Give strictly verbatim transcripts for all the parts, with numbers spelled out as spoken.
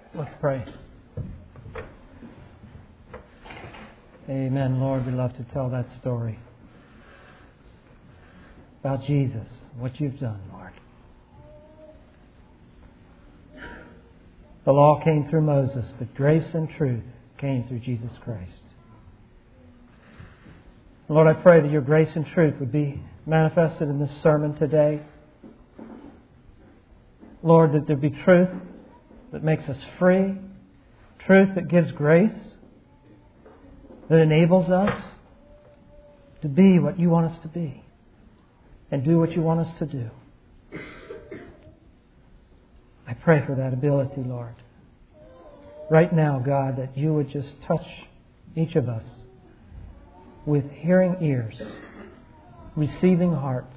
Let's pray. Amen. Lord, we love to tell that story about Jesus, what you've done, Lord. The law came through Moses, but grace and truth came through Jesus Christ. Lord, I pray that your grace and truth would be manifested in this sermon today. Lord, that there be truth that makes us free, truth that gives grace, that enables us to be what you want us to be and do what you want us to do. I pray for that ability, Lord. Right now, God, that you would just touch each of us with hearing ears, receiving hearts.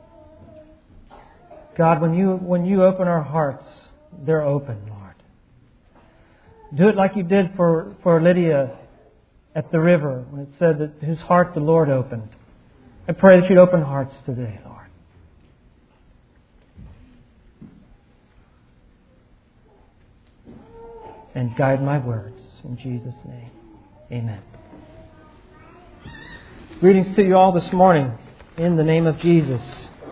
God, when you when you open our hearts, they're open, Lord. Do it like you did for, for Lydia at the river, when it said that whose heart the Lord opened. I pray that you'd open hearts today, Lord. And guide my words. In Jesus' name, amen. Greetings to you all this morning in the name of Jesus.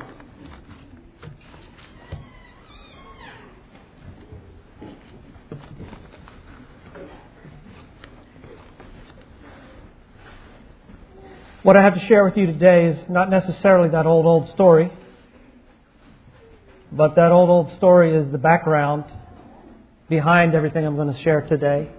What I have to share with you today is not necessarily that old, old story, but that old, old story is the background behind everything I'm going to share today.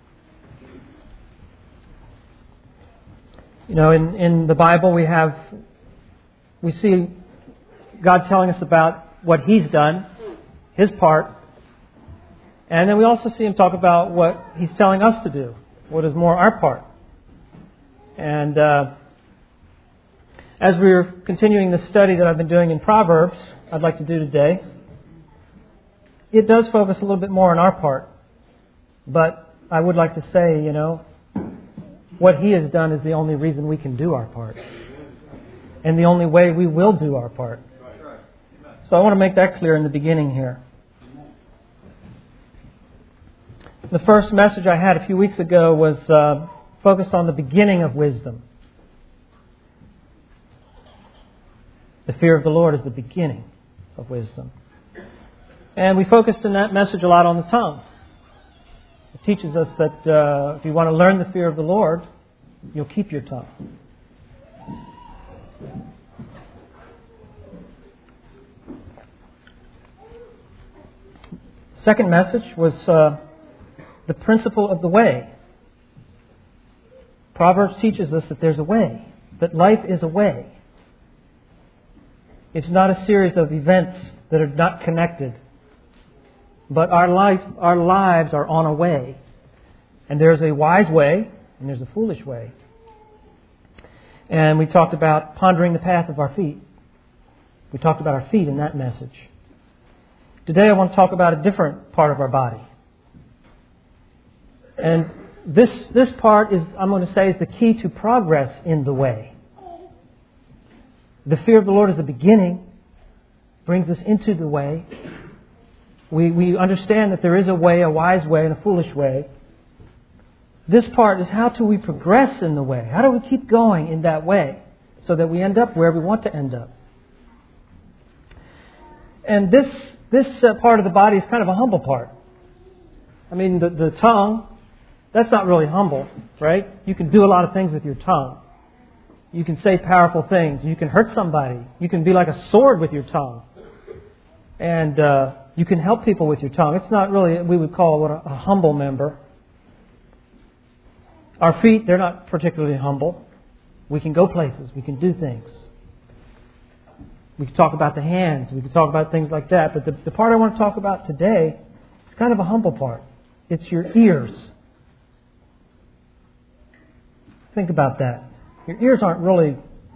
You know, in, in the Bible we have, we see God telling us about what He's done, His part, and then we also see Him talk about what He's telling us to do, what is more our part. And uh, as we're continuing the study that I've been doing in Proverbs, I'd like to do today, it does focus a little bit more on our part. But I would like to say, you know, what He has done is the only reason we can do our part. And the only way we will do our part. So I want to make that clear in the beginning here. The first message I had a few weeks ago was uh, focused on the beginning of wisdom. The fear of the Lord is the beginning of wisdom. And we focused in that message a lot on the tongue. It teaches us that uh, if you want to learn the fear of the Lord, you'll keep your tongue. Second message was uh, the principle of the way. Proverbs teaches us that there's a way, that life is a way. It's not a series of events that are not connected. But our life, our lives are on a way. And there's a wise way and there's a foolish way. And we talked about pondering the path of our feet. We talked about our feet in that message. Today I want to talk about a different part of our body. And this this part is, I'm going to say, is the key to progress in the way. The fear of the Lord is the beginning, brings us into the way. We we understand that there is a way, a wise way, and a foolish way. This part is how do we progress in the way? How do we keep going in that way so that we end up where we want to end up? And this this uh, part of the body is kind of a humble part. I mean, the, the tongue, that's not really humble, right? You can do a lot of things with your tongue. You can say powerful things. You can hurt somebody. You can be like a sword with your tongue. And uh, you can help people with your tongue. It's not really, we would call it a, a humble member. Our feet, they're not particularly humble. We can go places. We can do things. We can talk about the hands. We can talk about things like that. But the, the part I want to talk about today is kind of a humble part. It's your ears. Think about that. Your ears aren't really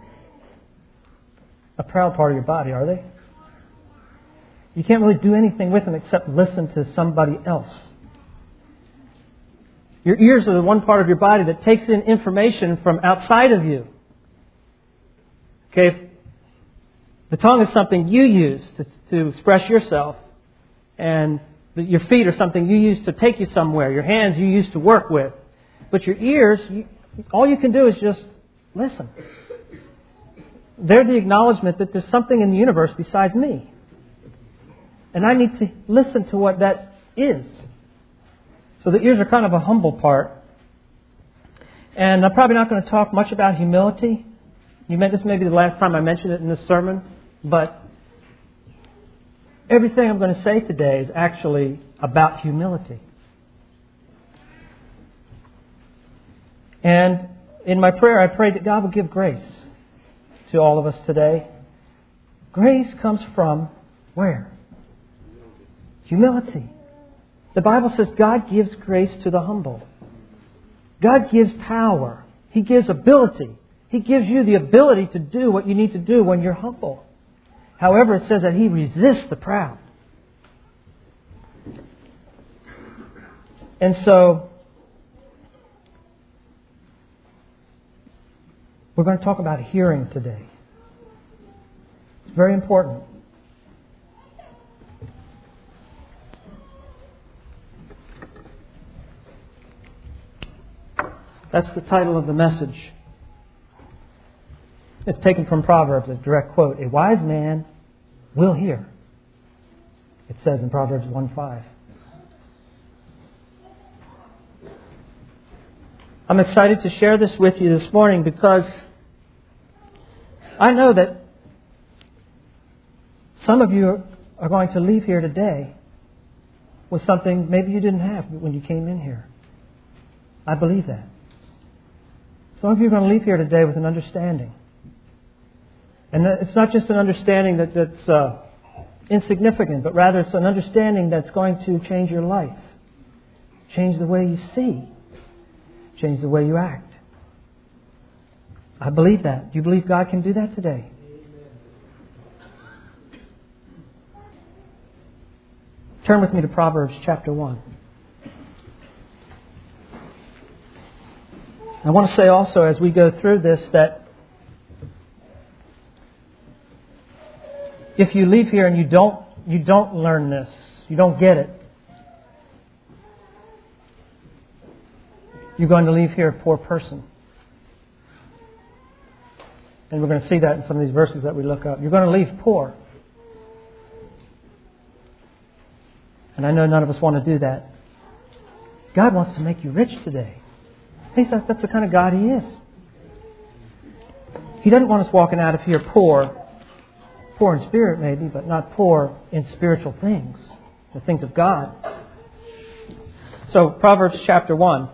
a proud part of your body, are they? You can't really do anything with them except listen to somebody else. Your ears are the one part of your body that takes in information from outside of you. Okay? The tongue is something you use to, to express yourself. And Your feet are something you use to take you somewhere. Your hands you use to work with. But your ears, you, all you can do is just listen. They're the acknowledgement that there's something in the universe besides me. And I need to listen to what that is. So the ears are kind of a humble part. And I'm probably not going to talk much about humility. You may, this may be the last time I mention it in this sermon. But everything I'm going to say today is actually about humility. And in my prayer, I pray that God will give grace to all of us today. Grace comes from where? Humility. The Bible says God gives grace to the humble. God gives power. He gives ability. He gives you the ability to do what you need to do when you're humble. However, it says that He resists the proud. And so, we're going to talk about hearing today. It's very important. That's the title of the message. It's taken from Proverbs, a direct quote. A wise man will hear. It says in Proverbs one five. I'm excited to share this with you this morning because I know that some of you are going to leave here today with something maybe you didn't have when you came in here. I believe that. Some of you are going to leave here today with an understanding. And it's not just an understanding that, that's uh, insignificant, but rather it's an understanding that's going to change your life. Change the way you see. Change the way you act. I believe that. Do you believe God can do that today? Turn with me to Proverbs chapter one. I want to say also as we go through this that if you leave here and you don't you don't learn this, you don't get it, you're going to leave here a poor person. And we're going to see that in some of these verses that we look up. You're going to leave poor. And I know none of us want to do that. God wants to make you rich today. He says that's the kind of God He is. He doesn't want us walking out of here poor. Poor in spirit maybe, but not poor in spiritual things. The things of God. So, Proverbs chapter one.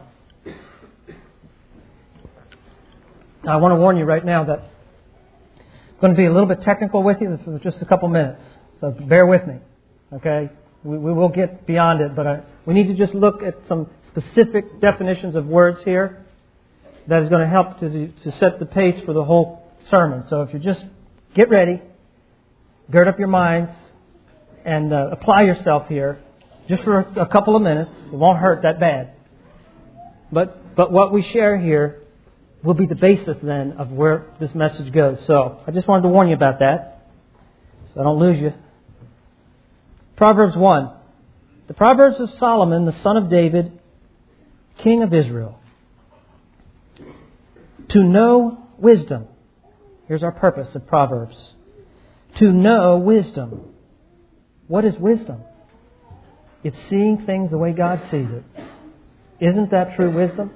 Now, I want to warn you right now that I'm going to be a little bit technical with you for just a couple minutes. So, bear with me. Okay? We, we will get beyond it, but I, we need to just look at some specific definitions of words here that is going to help to, to set the pace for the whole sermon. So if you just get ready, gird up your minds, and uh, apply yourself here just for a, a couple of minutes. It won't hurt that bad. But but what we share here will be the basis then of where this message goes. So I just wanted to warn you about that so I don't lose you. Proverbs one. The Proverbs of Solomon, the son of David, king of Israel. To know wisdom. Here's our purpose of Proverbs. To know wisdom. What is wisdom? It's seeing things the way God sees it. Isn't that true wisdom?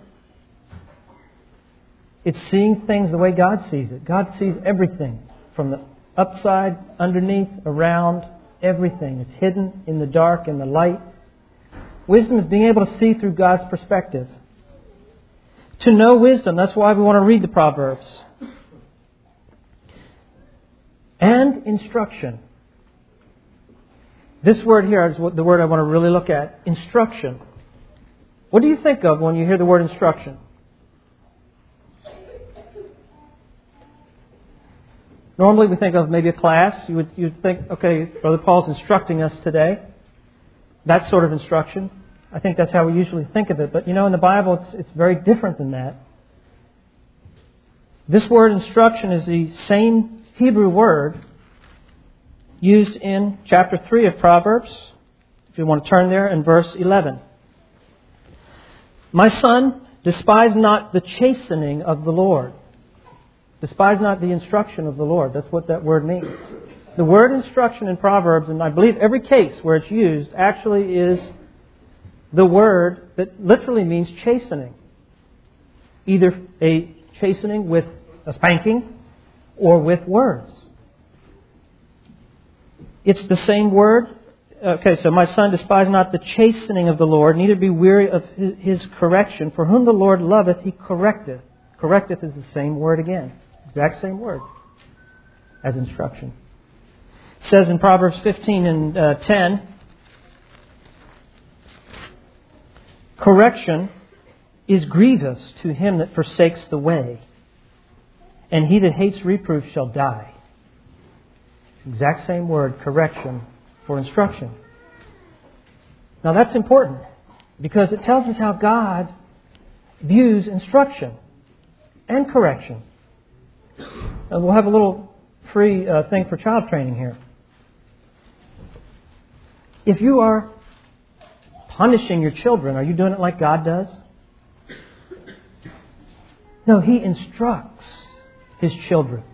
It's seeing things the way God sees it. God sees everything from the upside, underneath, around, everything. It's hidden in the dark, in the light. Wisdom is being able to see through God's perspective. To know wisdom, that's why we want to read the Proverbs. And instruction. This word here is the word I want to really look at. Instruction. What do you think of when you hear the word instruction? Normally we think of maybe a class. You would you'd think, okay, Brother Paul's instructing us today. That sort of instruction. I think that's how we usually think of it. But you know, in the Bible, it's, it's very different than that. This word instruction is the same Hebrew word used in chapter three of Proverbs If you want to turn there, in verse eleven. My son, despise not the chastening of the Lord. Despise not the instruction of the Lord. That's what that word means. The word instruction in Proverbs, and I believe every case where it's used, actually is the word that literally means chastening. Either a chastening with a spanking or with words. It's the same word. Okay, so my son, despise not the chastening of the Lord, neither be weary of his correction. For whom the Lord loveth, he correcteth. Correcteth is the same word again. Exact same word as instruction. It says in Proverbs fifteen and uh, ten, correction is grievous to him that forsakes the way, and he that hates reproof shall die. Exact same word, correction, for instruction. Now that's important because it tells us how God views instruction and correction. And we'll have a little free uh, thing for child training here. If you are punishing your children, are you doing it like God does? No, He instructs His children.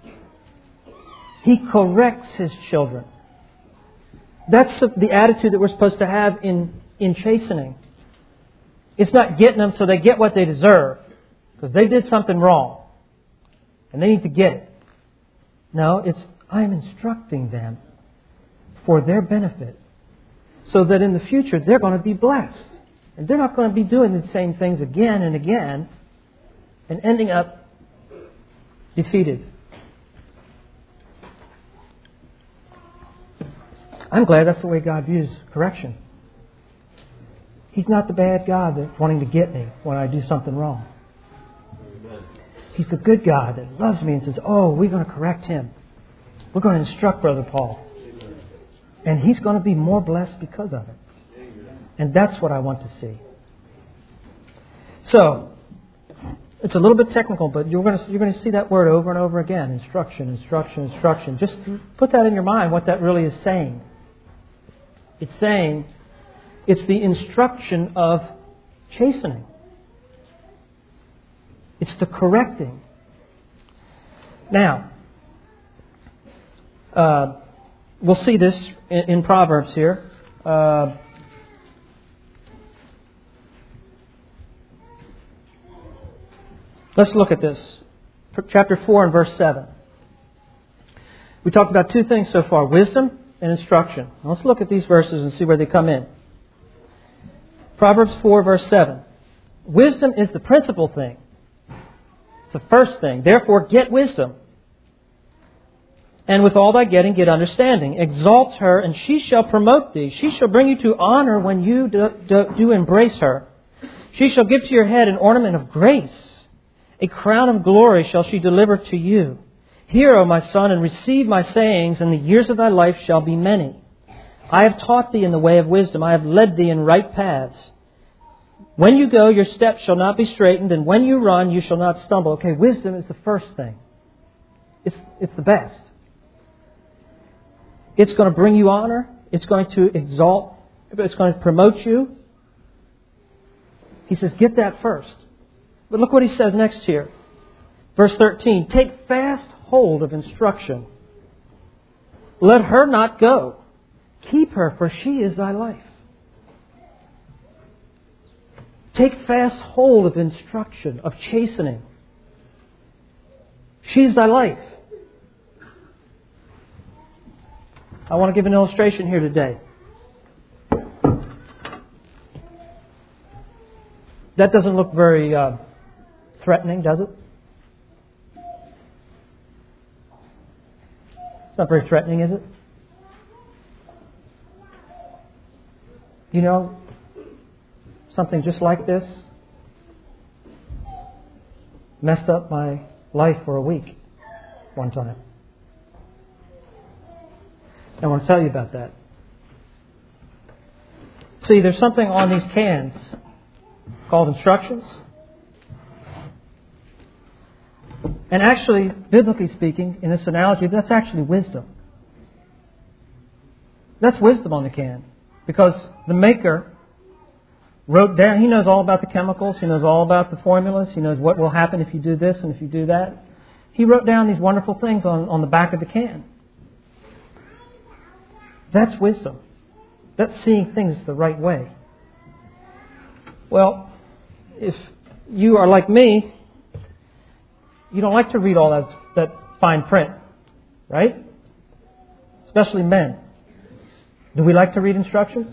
He corrects His children. That's the attitude that we're supposed to have in, in chastening. It's not getting them so they get what they deserve, because they did something wrong and they need to get it. No, it's I'm instructing them for their benefit so that in the future they're going to be blessed. And they're not going to be doing the same things again and again and ending up defeated. I'm glad that's the way God views correction. He's not the bad God that's wanting to get me when I do something wrong. He's the good God that loves me and says, oh, we're going to correct him. We're going to instruct Brother Paul. And he's going to be more blessed because of it. And that's what I want to see. So, it's a little bit technical, but you're going to, you're going to see that word over and over again. Instruction, instruction, instruction. Just put that in your mind, what that really is saying. It's saying, it's the instruction of chastening. It's the correcting. Now, uh, we'll see this in, in Proverbs here. Uh, let's look at this. Chapter four and verse seven. We talked about two things so far, wisdom and instruction. Now let's look at these verses and see where they come in. Proverbs four verse seven. Wisdom is the principal thing. It's the first thing. Therefore get wisdom. And with all thy getting, get understanding. Exalt her, and she shall promote thee. She shall bring you to honor when you do, do, do embrace her. She shall give to your head an ornament of grace. A crown of glory shall she deliver to you. Hear, O my son, and receive my sayings, and the years of thy life shall be many. I have taught thee in the way of wisdom. I have led thee in right paths. When you go, your steps shall not be straitened, and when you run, you shall not stumble. Okay, wisdom is the first thing. It's, it's the best. It's going to bring you honor. It's going to exalt. It's going to promote you. He says, get that first. But look what he says next here. Verse thirteen, take fast hold of instruction. Let her not go. Keep her, for she is thy life. Take fast hold of instruction, of chastening. She is thy life. I want to give an illustration here today. That doesn't look very uh, threatening, does it? It's not very threatening, is it? You know, something just like this messed up my life for a week one time. I want to tell you about that. See, there's something on these cans called instructions. And actually, biblically speaking, in this analogy, that's actually wisdom. That's wisdom on the can. Because the maker wrote down, he knows all about the chemicals, he knows all about the formulas, he knows what will happen if you do this and if you do that. He wrote down these wonderful things on, on the back of the can. That's wisdom. That's seeing things the right way. Well, if you are like me, you don't like to read all that, that fine print, right? Especially men. Do we like to read instructions?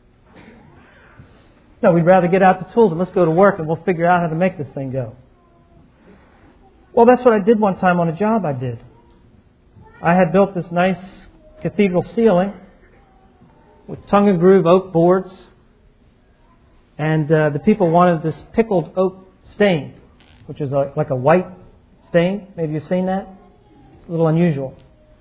No, we'd rather get out the tools and let's go to work and we'll figure out how to make this thing go. Well, that's what I did one time on a job I did. I had built this nice cathedral ceiling with tongue and groove oak boards, and uh, the people wanted this pickled oak stain, which is a, like a white stain. Maybe you've seen that. It's a little unusual.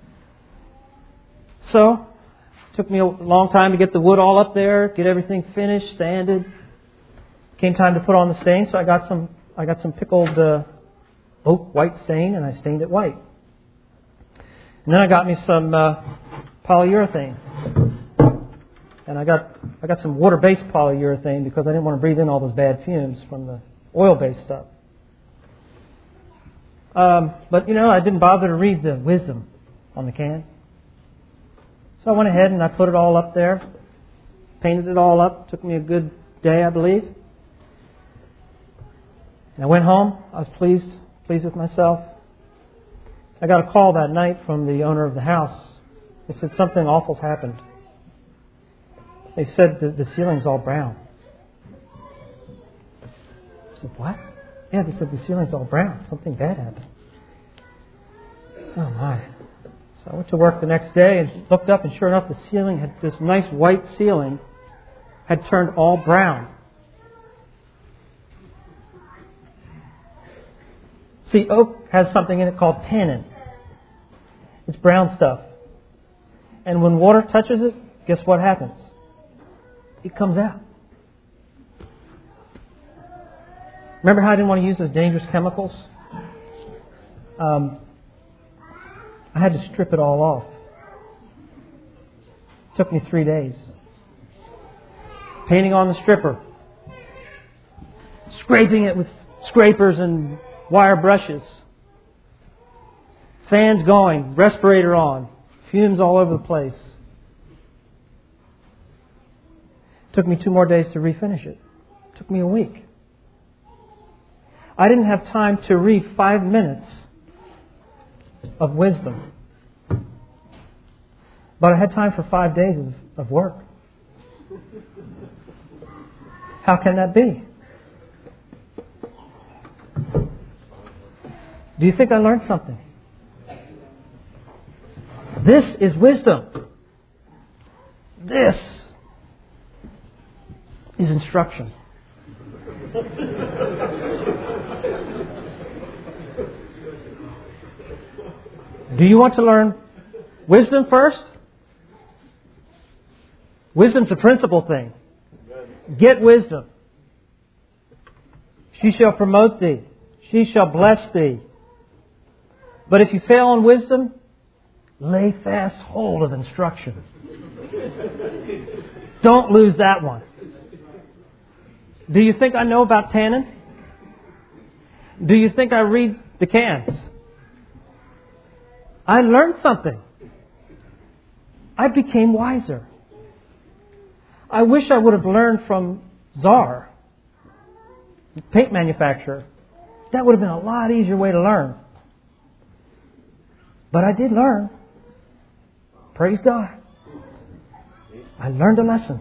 So, it took me a long time to get the wood all up there, get everything finished, sanded. Came time to put on the stain, so I got some. I got some pickled uh, oak white stain, and I stained it white. And then I got me some uh, polyurethane, and I got I got some water-based polyurethane because I didn't want to breathe in all those bad fumes from the oil-based stuff. Um, but you know, I didn't bother to read the wisdom on the can. So I went ahead and I put it all up there, painted it all up. Took me a good day, I believe. And I went home. I was pleased, pleased with myself. I got a call that night from the owner of the house. They said something awful's happened. They said that the ceiling's all brown. I said, what? Yeah, they said the ceiling's all brown. Something bad happened. Oh my. So I went to work the next day and looked up, and sure enough, the ceiling had, this nice white ceiling had turned all brown. See, oak has something in it called tannin. It's brown stuff. And when water touches it, guess what happens? It comes out. Remember how I didn't want to use those dangerous chemicals? Um, I had to strip it all off. It took me three days. Painting on the stripper. Scraping it with scrapers and wire brushes. Fans going, respirator on, fumes all over the place. Took me two more days to refinish it. Took me a week. I didn't have time to read five minutes of wisdom. But I had time for five days of, of work. How can that be? Do you think I learned something? This is wisdom. This is instruction. Do you want to learn wisdom first? Wisdom's a principal thing. Get wisdom. She shall promote thee. She shall bless thee. But if you fail in wisdom, lay fast hold of instruction. Don't lose that one. Do you think I know about tannin? Do you think I read the cans? I learned something. I became wiser. I wish I would have learned from Czar, the paint manufacturer. That would have been a lot easier way to learn. But I did learn. Praise God. I learned a lesson.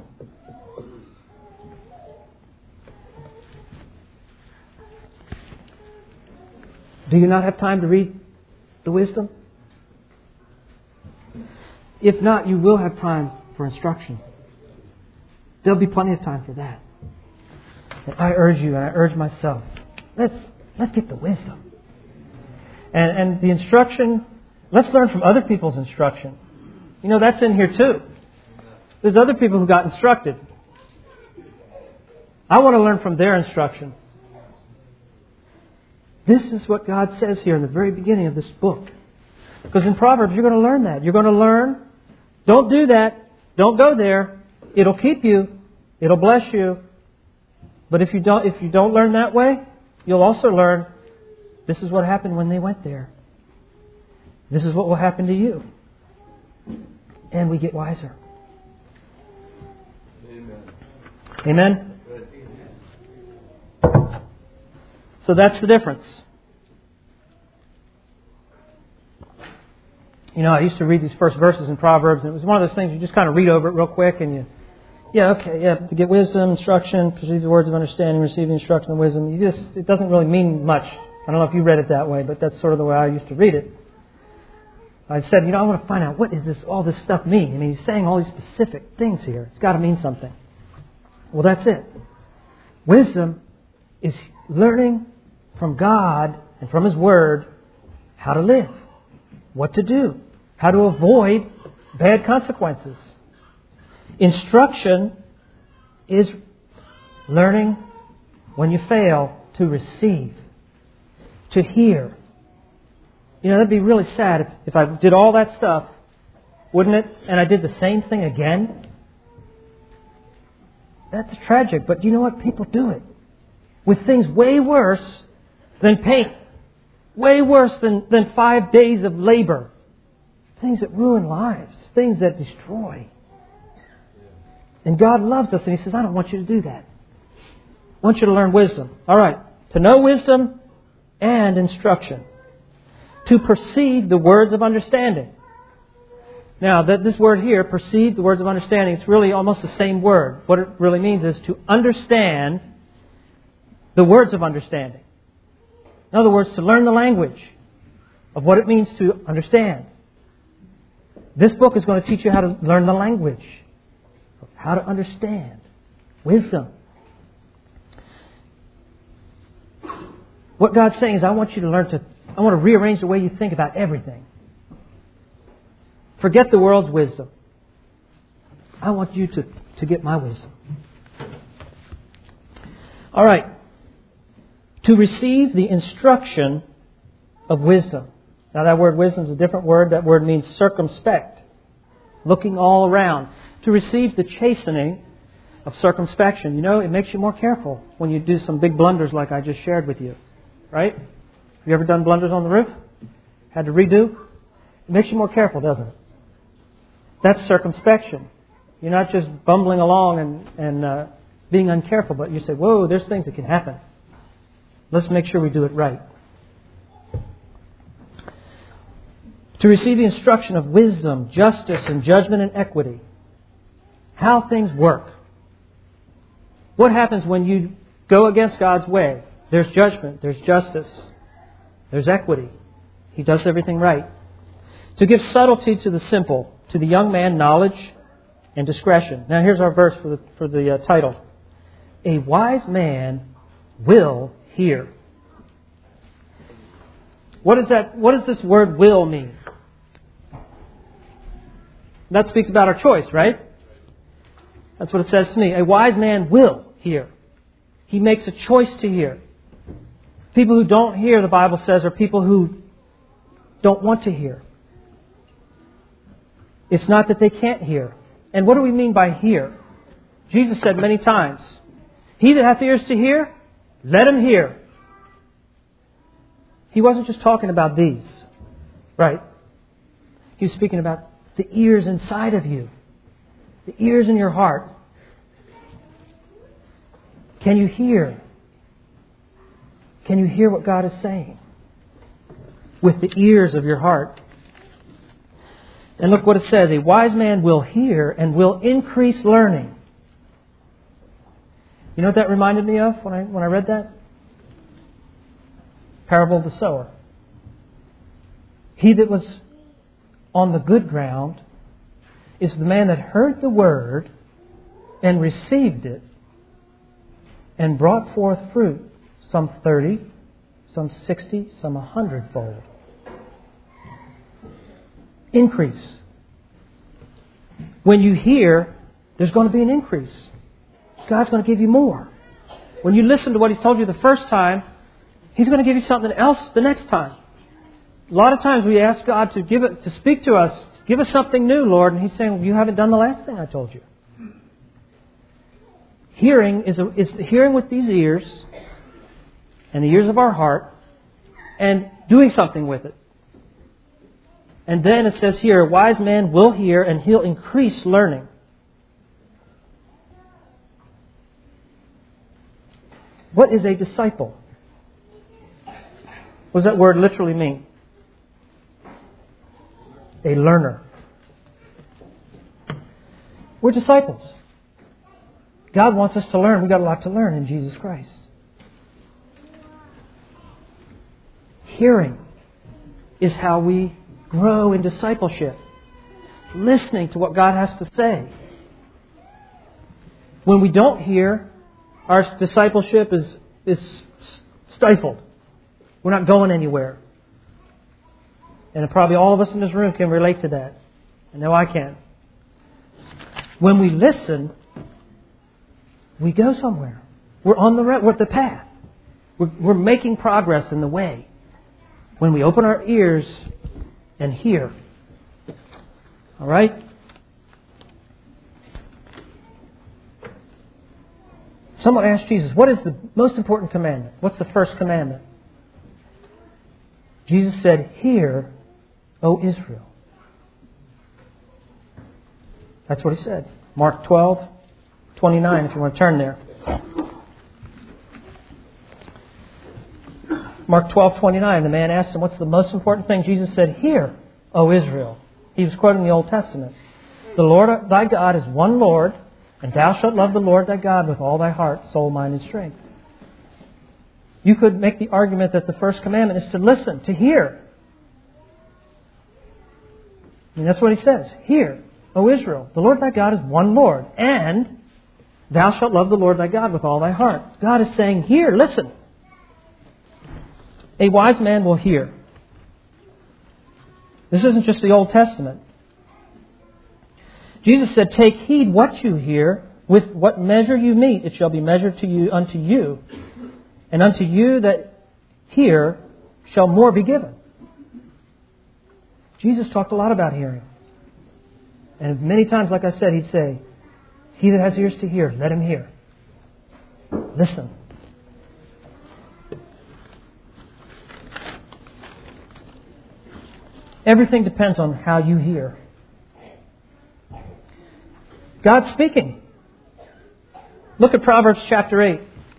Do you not have time to read the wisdom? If not, you will have time for instruction. There'll be plenty of time for that. And I urge you, and I urge myself, let's let's get the wisdom. And and the instruction, let's learn from other people's instruction. You know, that's in here too. There's other people who got instructed. I want to learn from their instruction. This is what God says here in the very beginning of this book. Because in Proverbs, you're going to learn that. You're going to learn, don't do that, don't go there, It'll keep you. It'll bless you. But if you don't, if you don't learn that way, you'll also learn this is what happened when they went there. This is what will happen to you. And we get wiser. Amen? Amen? So that's the difference. You know, I used to read these first verses in Proverbs, and it was one of those things you just kind of read over it real quick, and you, yeah, okay, yeah, to get wisdom, instruction, perceive the words of understanding, receive the instruction of wisdom. You just, it doesn't really mean much. I don't know if you read it that way, but that's sort of the way I used to read it. I said, you know, I want to find out what does this, all this stuff mean? I mean, he's saying all these specific things here. It's got to mean something. Well, that's it. Wisdom is learning from God and from His Word how to live, what to do, how to avoid bad consequences. Instruction is learning when you fail to receive, to hear. You know, that'd be really sad if, if I did all that stuff, wouldn't it? And I did the same thing again. That's tragic, but you know what? People do it with things way worse than pain, way worse than, than five days of labor. Things that ruin lives, things that destroy. And God loves us, and He says, I don't want you to do that. I want you to learn wisdom. All right, to know wisdom and instruction. To perceive the words of understanding. Now, that this word here, perceive the words of understanding, it's really almost the same word. What it really means is to understand the words of understanding. In other words, to learn the language of what it means to understand. This book is going to teach you how to learn the language of how to understand. Wisdom. What God's saying is, I want you to learn to, I want to rearrange the way you think about everything. Forget the world's wisdom. I want you to, to get my wisdom. All right. To receive the instruction of wisdom. Now that word wisdom is a different word. That word means circumspect. Looking all around. To receive the chastening of circumspection. You know, it makes you more careful when you do some big blunders like I just shared with you. Right? Have you ever done blunders on the roof? Had to redo? It makes you more careful, doesn't it? That's circumspection. You're not just bumbling along and, and uh, being uncareful, but you say, whoa, there's things that can happen. Let's make sure we do it right. To receive the instruction of wisdom, justice, and judgment and equity. How things work. What happens when you go against God's way? There's judgment, there's justice, there's equity. He does everything right. To give subtlety to the simple, to the young man knowledge and discretion. Now here's our verse for the, for the uh, title. A wise man will hear. What is that? What does this word will mean? That speaks about our choice, right? That's what it says to me. A wise man will hear. He makes a choice to hear. People who don't hear, the Bible says, are people who don't want to hear. It's not that they can't hear. And what do we mean by hear? Jesus said many times, he that hath ears to hear, let him hear. He wasn't just talking about these, right? He was speaking about the ears inside of you, the ears in your heart. Can you hear? Can you hear what God is saying? With the ears of your heart. And look what it says. A wise man will hear and will increase learning. You know what that reminded me of when I when I read that? Parable of the sower. He that was on the good ground is the man that heard the word and received it and brought forth fruit, some thirty, some sixty, some a hundredfold. Increase. When you hear, there's going to be an increase. God's going to give you more. When you listen to what He's told you the first time, He's going to give you something else the next time. A lot of times we ask God to give it, to speak to us, give us something new, Lord, and He's saying, well, you haven't done the last thing I told you. Hearing is, a, is hearing with these ears and the ears of our heart and doing something with it. And then it says here, a wise man will hear and he'll increase learning. What is a disciple? What does that word literally mean? A learner. We're disciples. God wants us to learn. We've got a lot to learn in Jesus Christ. Hearing is how we grow in discipleship. Listening to what God has to say. When we don't hear, our discipleship is, is stifled. We're not going anywhere. And probably all of us in this room can relate to that. I know I can. When we listen, we go somewhere. We're on the road. We're at the path. We're, we're making progress in the way. When we open our ears and hear. All right? Someone asked Jesus, what is the most important commandment? What's the first commandment? Jesus said, hear, O Israel. That's what he said. Mark twelve, twenty-nine, if you want to turn there. Mark twelve, twenty-nine, the man asked him, what's the most important thing? Jesus said, hear, O Israel. He was quoting the Old Testament. The Lord thy God is one Lord, and thou shalt love the Lord thy God with all thy heart, soul, mind, and strength. You could make the argument that the first commandment is to listen, to hear. I mean, that's what he says. Hear, O Israel, the Lord thy God is one Lord, and thou shalt love the Lord thy God with all thy heart. God is saying, hear, listen. A wise man will hear. This isn't just the Old Testament. Jesus said, take heed what you hear. With what measure you meet, it shall be measured to you unto you. And unto you that hear shall more be given. Jesus talked a lot about hearing. And many times, like I said, he'd say, he that has ears to hear, let him hear. Listen. Everything depends on how you hear. God's speaking. Look at Proverbs chapter eight.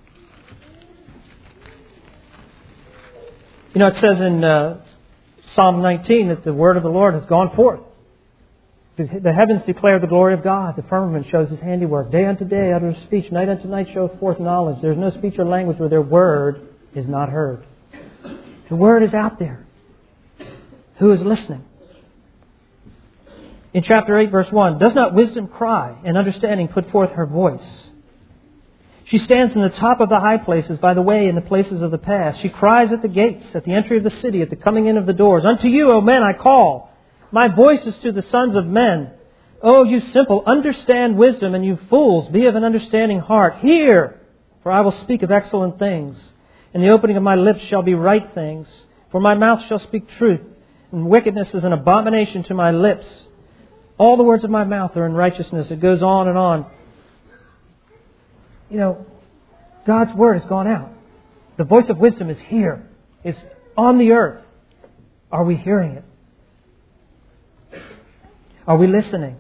You know, it says in uh, Psalm nineteen that the word of the Lord has gone forth. The, the heavens declare the glory of God. The firmament shows His handiwork. Day unto day utters speech. Night unto night showeth forth knowledge. There is no speech or language where their word is not heard. The word is out there. Who is listening? In chapter eight, verse one, does not wisdom cry and understanding put forth her voice? She stands in the top of the high places, by the way, in the places of the path. She cries at the gates, at the entry of the city, at the coming in of the doors. Unto you, O men, I call. My voice is to the sons of men. O you simple, understand wisdom, and you fools, be of an understanding heart. Hear, for I will speak of excellent things. And the opening of my lips shall be right things. For my mouth shall speak truth, and wickedness is an abomination to my lips. All the words of my mouth are in righteousness. It goes on and on. You know, God's word has gone out. The voice of wisdom is here. It's on the earth. Are we hearing it? Are we listening?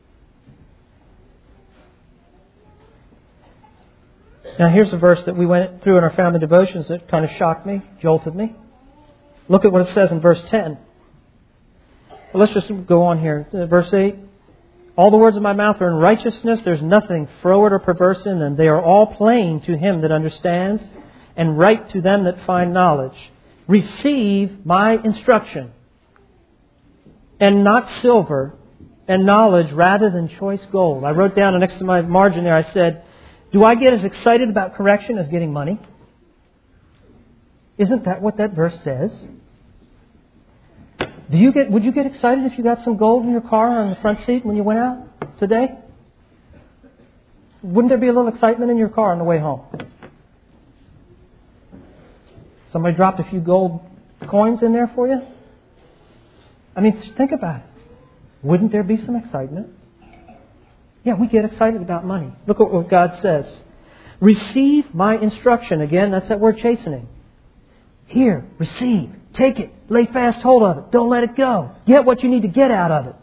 Now here's a verse that we went through in our family devotions that kind of shocked me, jolted me. Look at what it says in verse ten. Well, let's just go on here. Verse eight. All the words of my mouth are in righteousness. There's nothing froward or perverse in them. They are all plain to him that understands, and right to them that find knowledge. Receive my instruction, and not silver, and knowledge rather than choice gold. I wrote down next to my margin there, I said, do I get as excited about correction as getting money? Isn't that what that verse says? Do you get? Would you get excited if you got some gold in your car on the front seat when you went out today? Wouldn't there be a little excitement in your car on the way home? Somebody dropped a few gold coins in there for you? I mean, think about it. Wouldn't there be some excitement? Yeah, we get excited about money. Look at what God says. Receive my instruction. Again, that's that word chastening. Here, receive. Take it. Lay fast hold of it. Don't let it go. Get what you need to get out of it.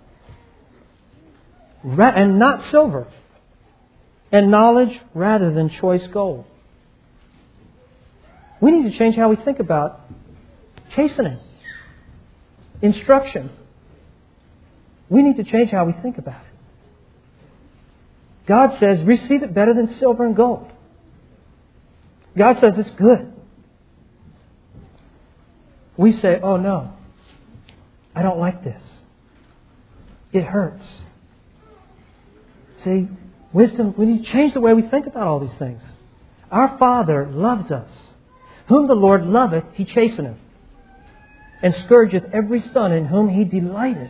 Ra- and not silver. And knowledge rather than choice gold. We need to change how we think about chastening. Instruction. We need to change how we think about it. God says, receive it better than silver and gold. God says it's good. We say, oh no, I don't like this. It hurts. See, wisdom, we need to change the way we think about all these things. Our Father loves us. Whom the Lord loveth, He chasteneth, and scourgeth every son in whom He delighteth.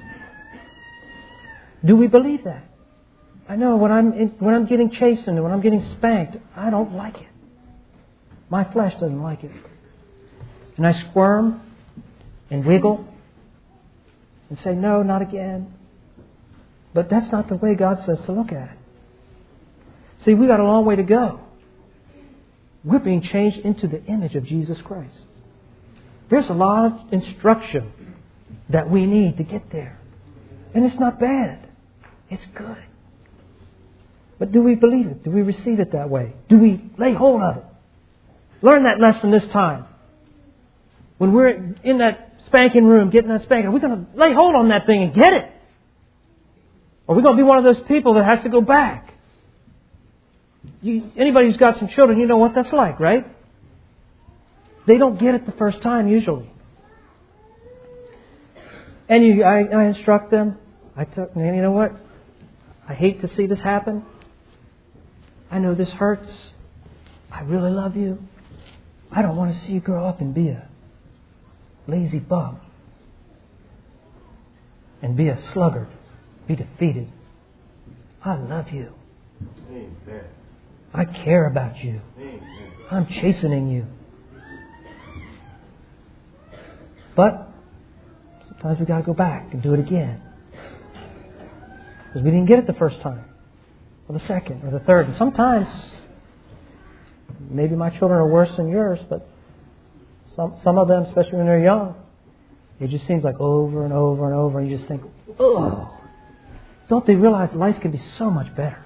Do we believe that? I know when I'm in, when I'm getting chastened and when I'm getting spanked, I don't like it. My flesh doesn't like it. And I squirm and wiggle and say, no, not again. But that's not the way God says to look at it. See, we got a long way to go. We're being changed into the image of Jesus Christ. There's a lot of instruction that we need to get there. And it's not bad. It's good. But do we believe it? Do we receive it that way? Do we lay hold of it? Learn that lesson this time. When we're in that spanking room, getting that spanking, are we going to lay hold on that thing and get it? Or are we going to be one of those people that has to go back? You, anybody who's got some children, you know what that's like, right? They don't get it the first time usually. And you, I, I instruct them. I tell them, you know what? I hate to see this happen. I know this hurts. I really love you. I don't want to see you grow up and be a lazy bum. And be a sluggard. Be defeated. I love you. Amen. I care about you. Amen. I'm chastening you. But sometimes we've got to go back and do it again. Because we didn't get it the first time. Or the second. Or the third. And sometimes, maybe my children are worse than yours, but some some of them, especially when they're young, it just seems like over and over and over. And you just think, oh, don't they realize life can be so much better?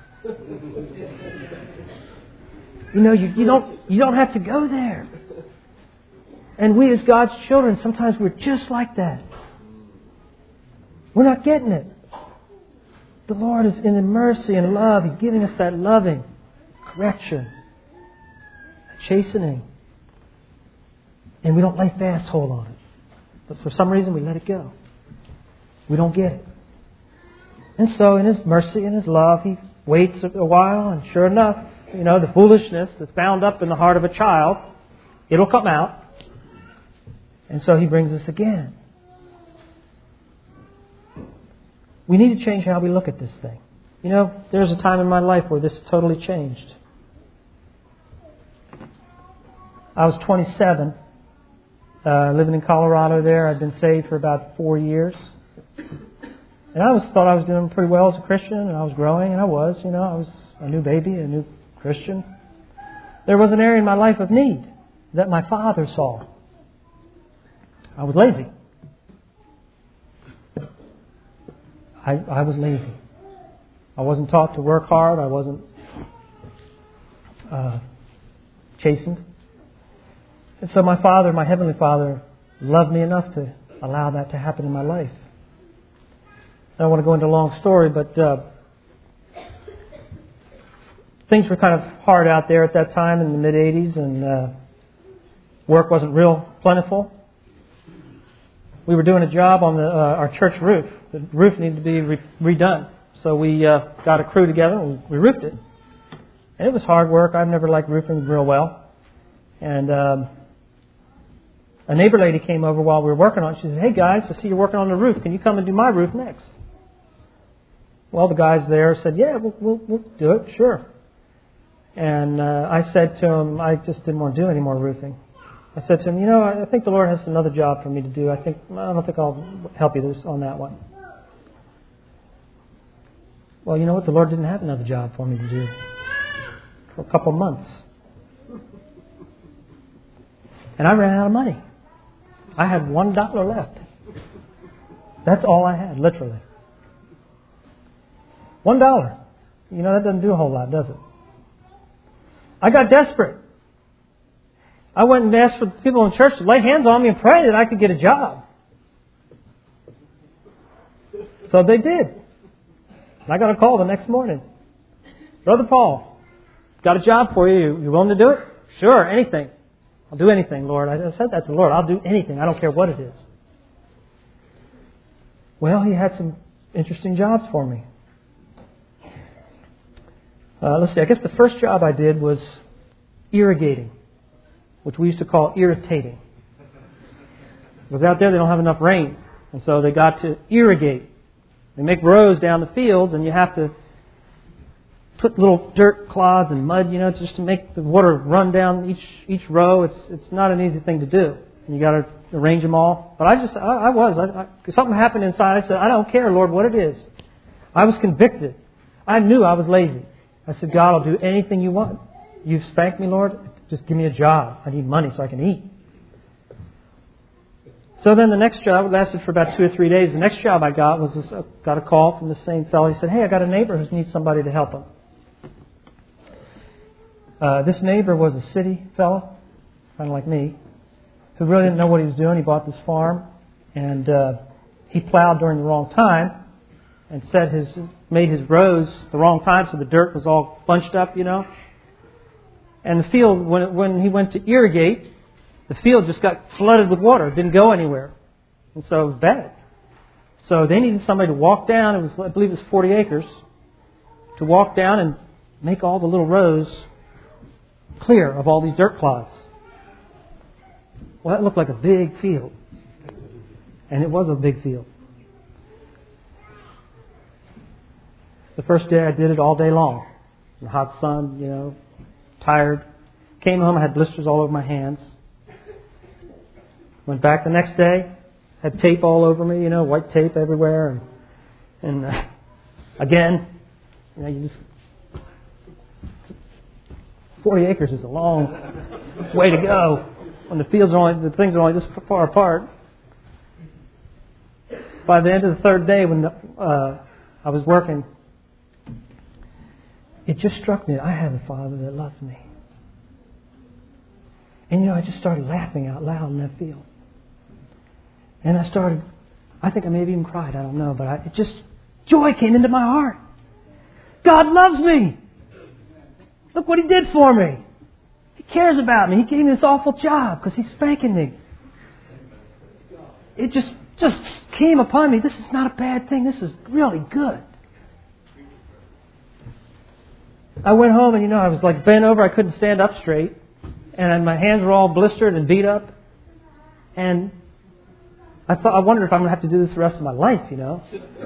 You know, you, you don't you don't have to go there. And we as God's children, sometimes we're just like that. We're not getting it. The Lord is in mercy and love. He's giving us that loving correction, chastening. And we don't lay fast hold on it. But for some reason we let it go. We don't get it. And so in His mercy and His love, He waits a while, and sure enough, you know, the foolishness that's bound up in the heart of a child, it'll come out. And so He brings us again. We need to change how we look at this thing. You know, there's a time in my life where this totally changed. I was twenty-seven, uh, living in Colorado there. I'd been saved for about four years. And I was thought I was doing pretty well as a Christian, and I was growing, and I was, you know, I was a new baby, a new Christian. There was an area in my life of need that my father saw. I was lazy. I, I was lazy. I wasn't taught to work hard. I wasn't uh, chastened. And so my Father, my Heavenly Father, loved me enough to allow that to happen in my life. I don't want to go into a long story, but uh, things were kind of hard out there at that time in the mid-eighties, and uh, work wasn't real plentiful. We were doing a job on the, uh, our church roof. The roof needed to be re- redone. So we uh, got a crew together and we roofed it. And it was hard work. I've never liked roofing real well. And um, a neighbor lady came over while we were working on it. She said, "Hey guys, I see you're working on the roof. Can you come and do my roof next?" Well, the guys there said, "Yeah, we'll, we'll, we'll do it, sure." And uh, I said to him, I just didn't want to do any more roofing. I said to him, "You know, I think the Lord has another job for me to do. I think I don't think I'll help you on that one." Well, you know what? The Lord didn't have another job for me to do for a couple of months. And I ran out of money. I had one dollar left. That's all I had, literally. One dollar. You know, that doesn't do a whole lot, does it? I got desperate. I went and asked for the people in church to lay hands on me and pray that I could get a job. So they did. And I got a call the next morning. Brother Paul, got a job for you. You willing to do it? Sure, anything. I'll do anything, Lord. I said that to the Lord. I'll do anything. I don't care what it is. Well, he had some interesting jobs for me. Uh, let's see. I guess the first job I did was irrigating, which we used to call irritating. Because out there they don't have enough rain. And so they got to irrigate. They make rows down the fields, and you have to put little dirt clods and mud, you know, just to make the water run down each each row. It's it's not an easy thing to do. And you got to arrange them all. But I just, I, I was. I, I, something happened inside. I said, I don't care, Lord, what it is. I was convicted. I knew I was lazy. I said, God, I'll do anything you want. You've spanked me, Lord. Just give me a job. I need money so I can eat. So then the next job lasted for about two or three days. The next job I got was this, uh, got a call from the same fellow. He said, hey, I got a neighbor who needs somebody to help him. Uh, this neighbor was a city fellow, kind of like me, who really didn't know what he was doing. He bought this farm, and uh, he plowed during the wrong time and set his made his rows the wrong time, so the dirt was all bunched up, you know. And the field, when it, when he went to irrigate, the field just got flooded with water. It didn't go anywhere. And so it was bad. So they needed somebody to walk down. It was, I believe it was forty acres. To walk down and make all the little rows clear of all these dirt clods. Well, that looked like a big field. And it was a big field. The first day I did it all day long. In the hot sun, you know, tired. Came home, I had blisters all over my hands. Went back the next day, had tape all over me, you know, white tape everywhere. And, and uh, again, you know, you just... forty acres is a long way to go when the fields are only, the things are only this far apart. By the end of the third day, when the, uh, I was working, it just struck me, I have a Father that loves me. And, you know, I just started laughing out loud in that field. And I started, I think I may have even cried, I don't know, but I, it just, joy came into my heart. God loves me. Look what He did for me. He cares about me. He gave me this awful job because He's spanking me. It just, just came upon me. This is not a bad thing. This is really good. I went home and, you know, I was like bent over. I couldn't stand up straight. And my hands were all blistered and beat up. And I thought, I wondered if I'm going to have to do this the rest of my life, you know.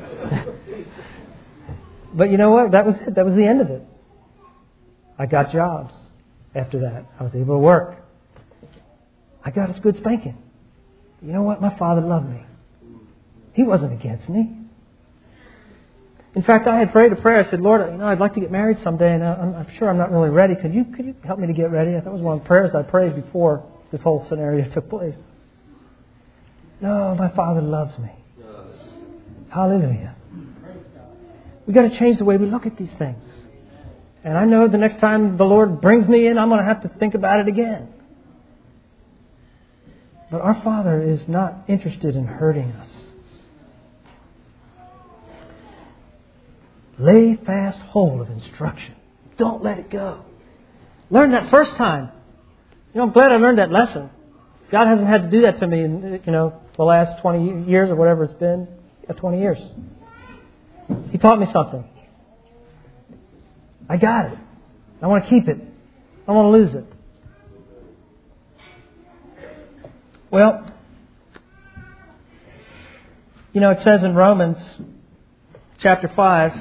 But you know what? That was it. That was the end of it. I got jobs after that. I was able to work. I got a good spanking. You know what? My Father loved me. He wasn't against me. In fact, I had prayed a prayer. I said, Lord, you know, I'd like to get married someday, and I'm, I'm sure I'm not really ready. Could you, could you help me to get ready? That was one of the prayers I prayed before this whole scenario took place. No, my Father loves me. Hallelujah. We've got to change the way we look at these things. And I know the next time the Lord brings me in, I'm going to have to think about it again. But our Father is not interested in hurting us. Lay fast hold of instruction. Don't let it go. Learn that first time. You know, I'm glad I learned that lesson. God hasn't had to do that to me in, you know, the last twenty years or whatever it's been. Yeah, twenty years. He taught me something. I got it. I want to keep it. I don't want to lose it. Well, you know, it says in Romans chapter five,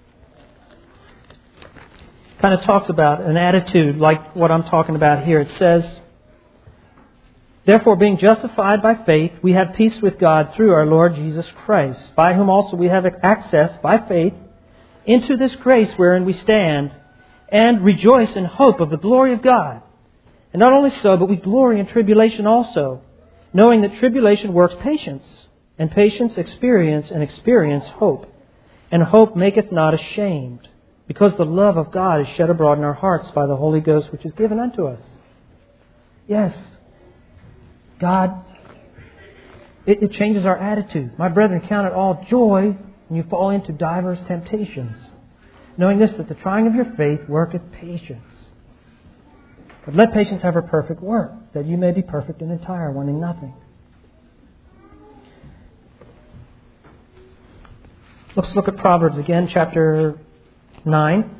kind of talks about an attitude like what I'm talking about here. It says, therefore, being justified by faith, we have peace with God through our Lord Jesus Christ, by whom also we have access by faith into this grace wherein we stand, and rejoice in hope of the glory of God. And not only so, but we glory in tribulation also, knowing that tribulation works patience, and patience experience, and experience hope. And hope maketh not ashamed, because the love of God is shed abroad in our hearts by the Holy Ghost which is given unto us. Yes, God, it, it changes our attitude. My brethren, count it all joy when you fall into divers temptations, knowing this, that the trying of your faith worketh patience. But let patience have her perfect work, that you may be perfect and entire, wanting nothing. Let's look at Proverbs again, chapter nine.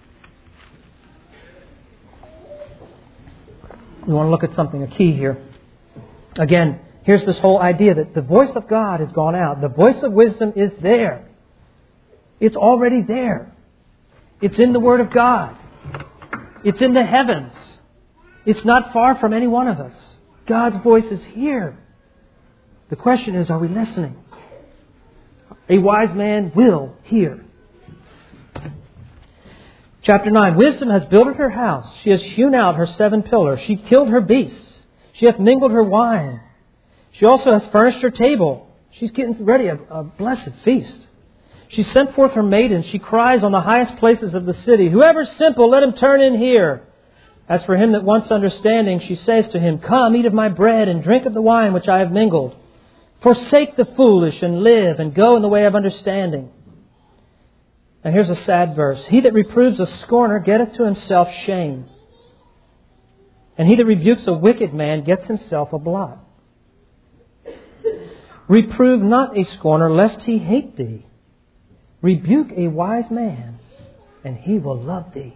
We want to look at something, a key here. Again, here's this whole idea that the voice of God has gone out. The voice of wisdom is there. It's already there. It's in the Word of God. It's in the heavens. It's not far from any one of us. God's voice is here. The question is, are we listening? A wise man will hear. Chapter nine. Wisdom has builded her house. She has hewn out her seven pillars. She killed her beasts. She hath mingled her wine. She also has furnished her table. She's getting ready a, a blessed feast. She sent forth her maidens. She cries on the highest places of the city, whoever's simple, let him turn in here. As for him that wants understanding, she says to him, come, eat of my bread, and drink of the wine which I have mingled. Forsake the foolish, and live, and go in the way of understanding. Now here's a sad verse. He that reproves a scorner getteth to himself shame, and he that rebukes a wicked man gets himself a blot. Reprove not a scorner, lest he hate thee. Rebuke a wise man, and he will love thee.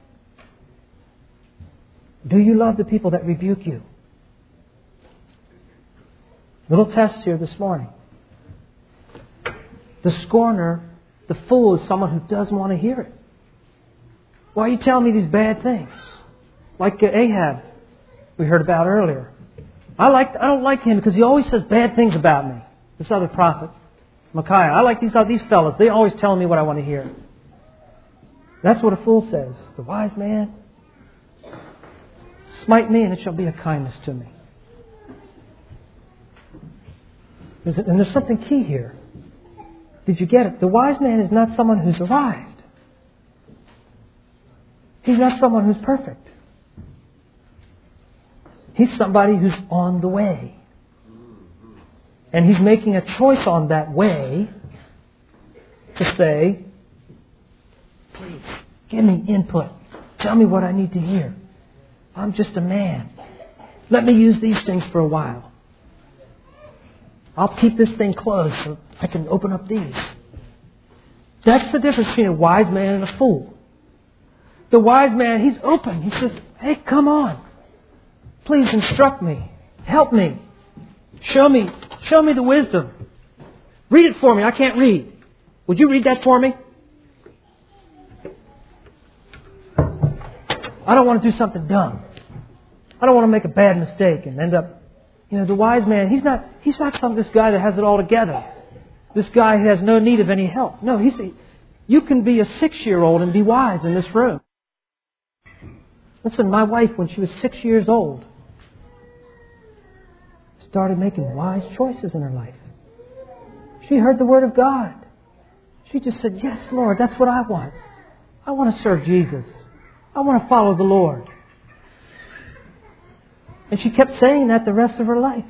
Do you love the people that rebuke you? Little test here this morning. The scorner, the fool, is someone who doesn't want to hear it. Why are you telling me these bad things? Like Ahab, we heard about earlier. I like I don't like him because he always says bad things about me. This other prophet, Micaiah. I like these these fellas. They always tell me what I want to hear. That's what a fool says. The wise man, smite me and it shall be a kindness to me. And there's something key here. Did you get it? The wise man is not someone who's arrived. He's not someone who's perfect. He's somebody who's on the way. And he's making a choice on that way to say, please, give me input. Tell me what I need to hear. I'm just a man. Let me use these things for a while. I'll keep this thing closed so I can open up these. That's the difference between a wise man and a fool. The wise man, he's open. He says, hey, come on. Please instruct me. Help me. Show me. Show me the wisdom. Read it for me. I can't read. Would you read that for me? I don't want to do something dumb. I don't want to make a bad mistake and end up... You know, the wise man, he's not he's not some this guy that has it all together. This guy who has no need of any help. No, he's a, you can be a six-year-old and be wise in this room. Listen, my wife, when she was six years old, started making wise choices in her life. She heard the Word of God. She just said, yes, Lord, that's what I want. I want to serve Jesus. I want to follow the Lord. And she kept saying that the rest of her life.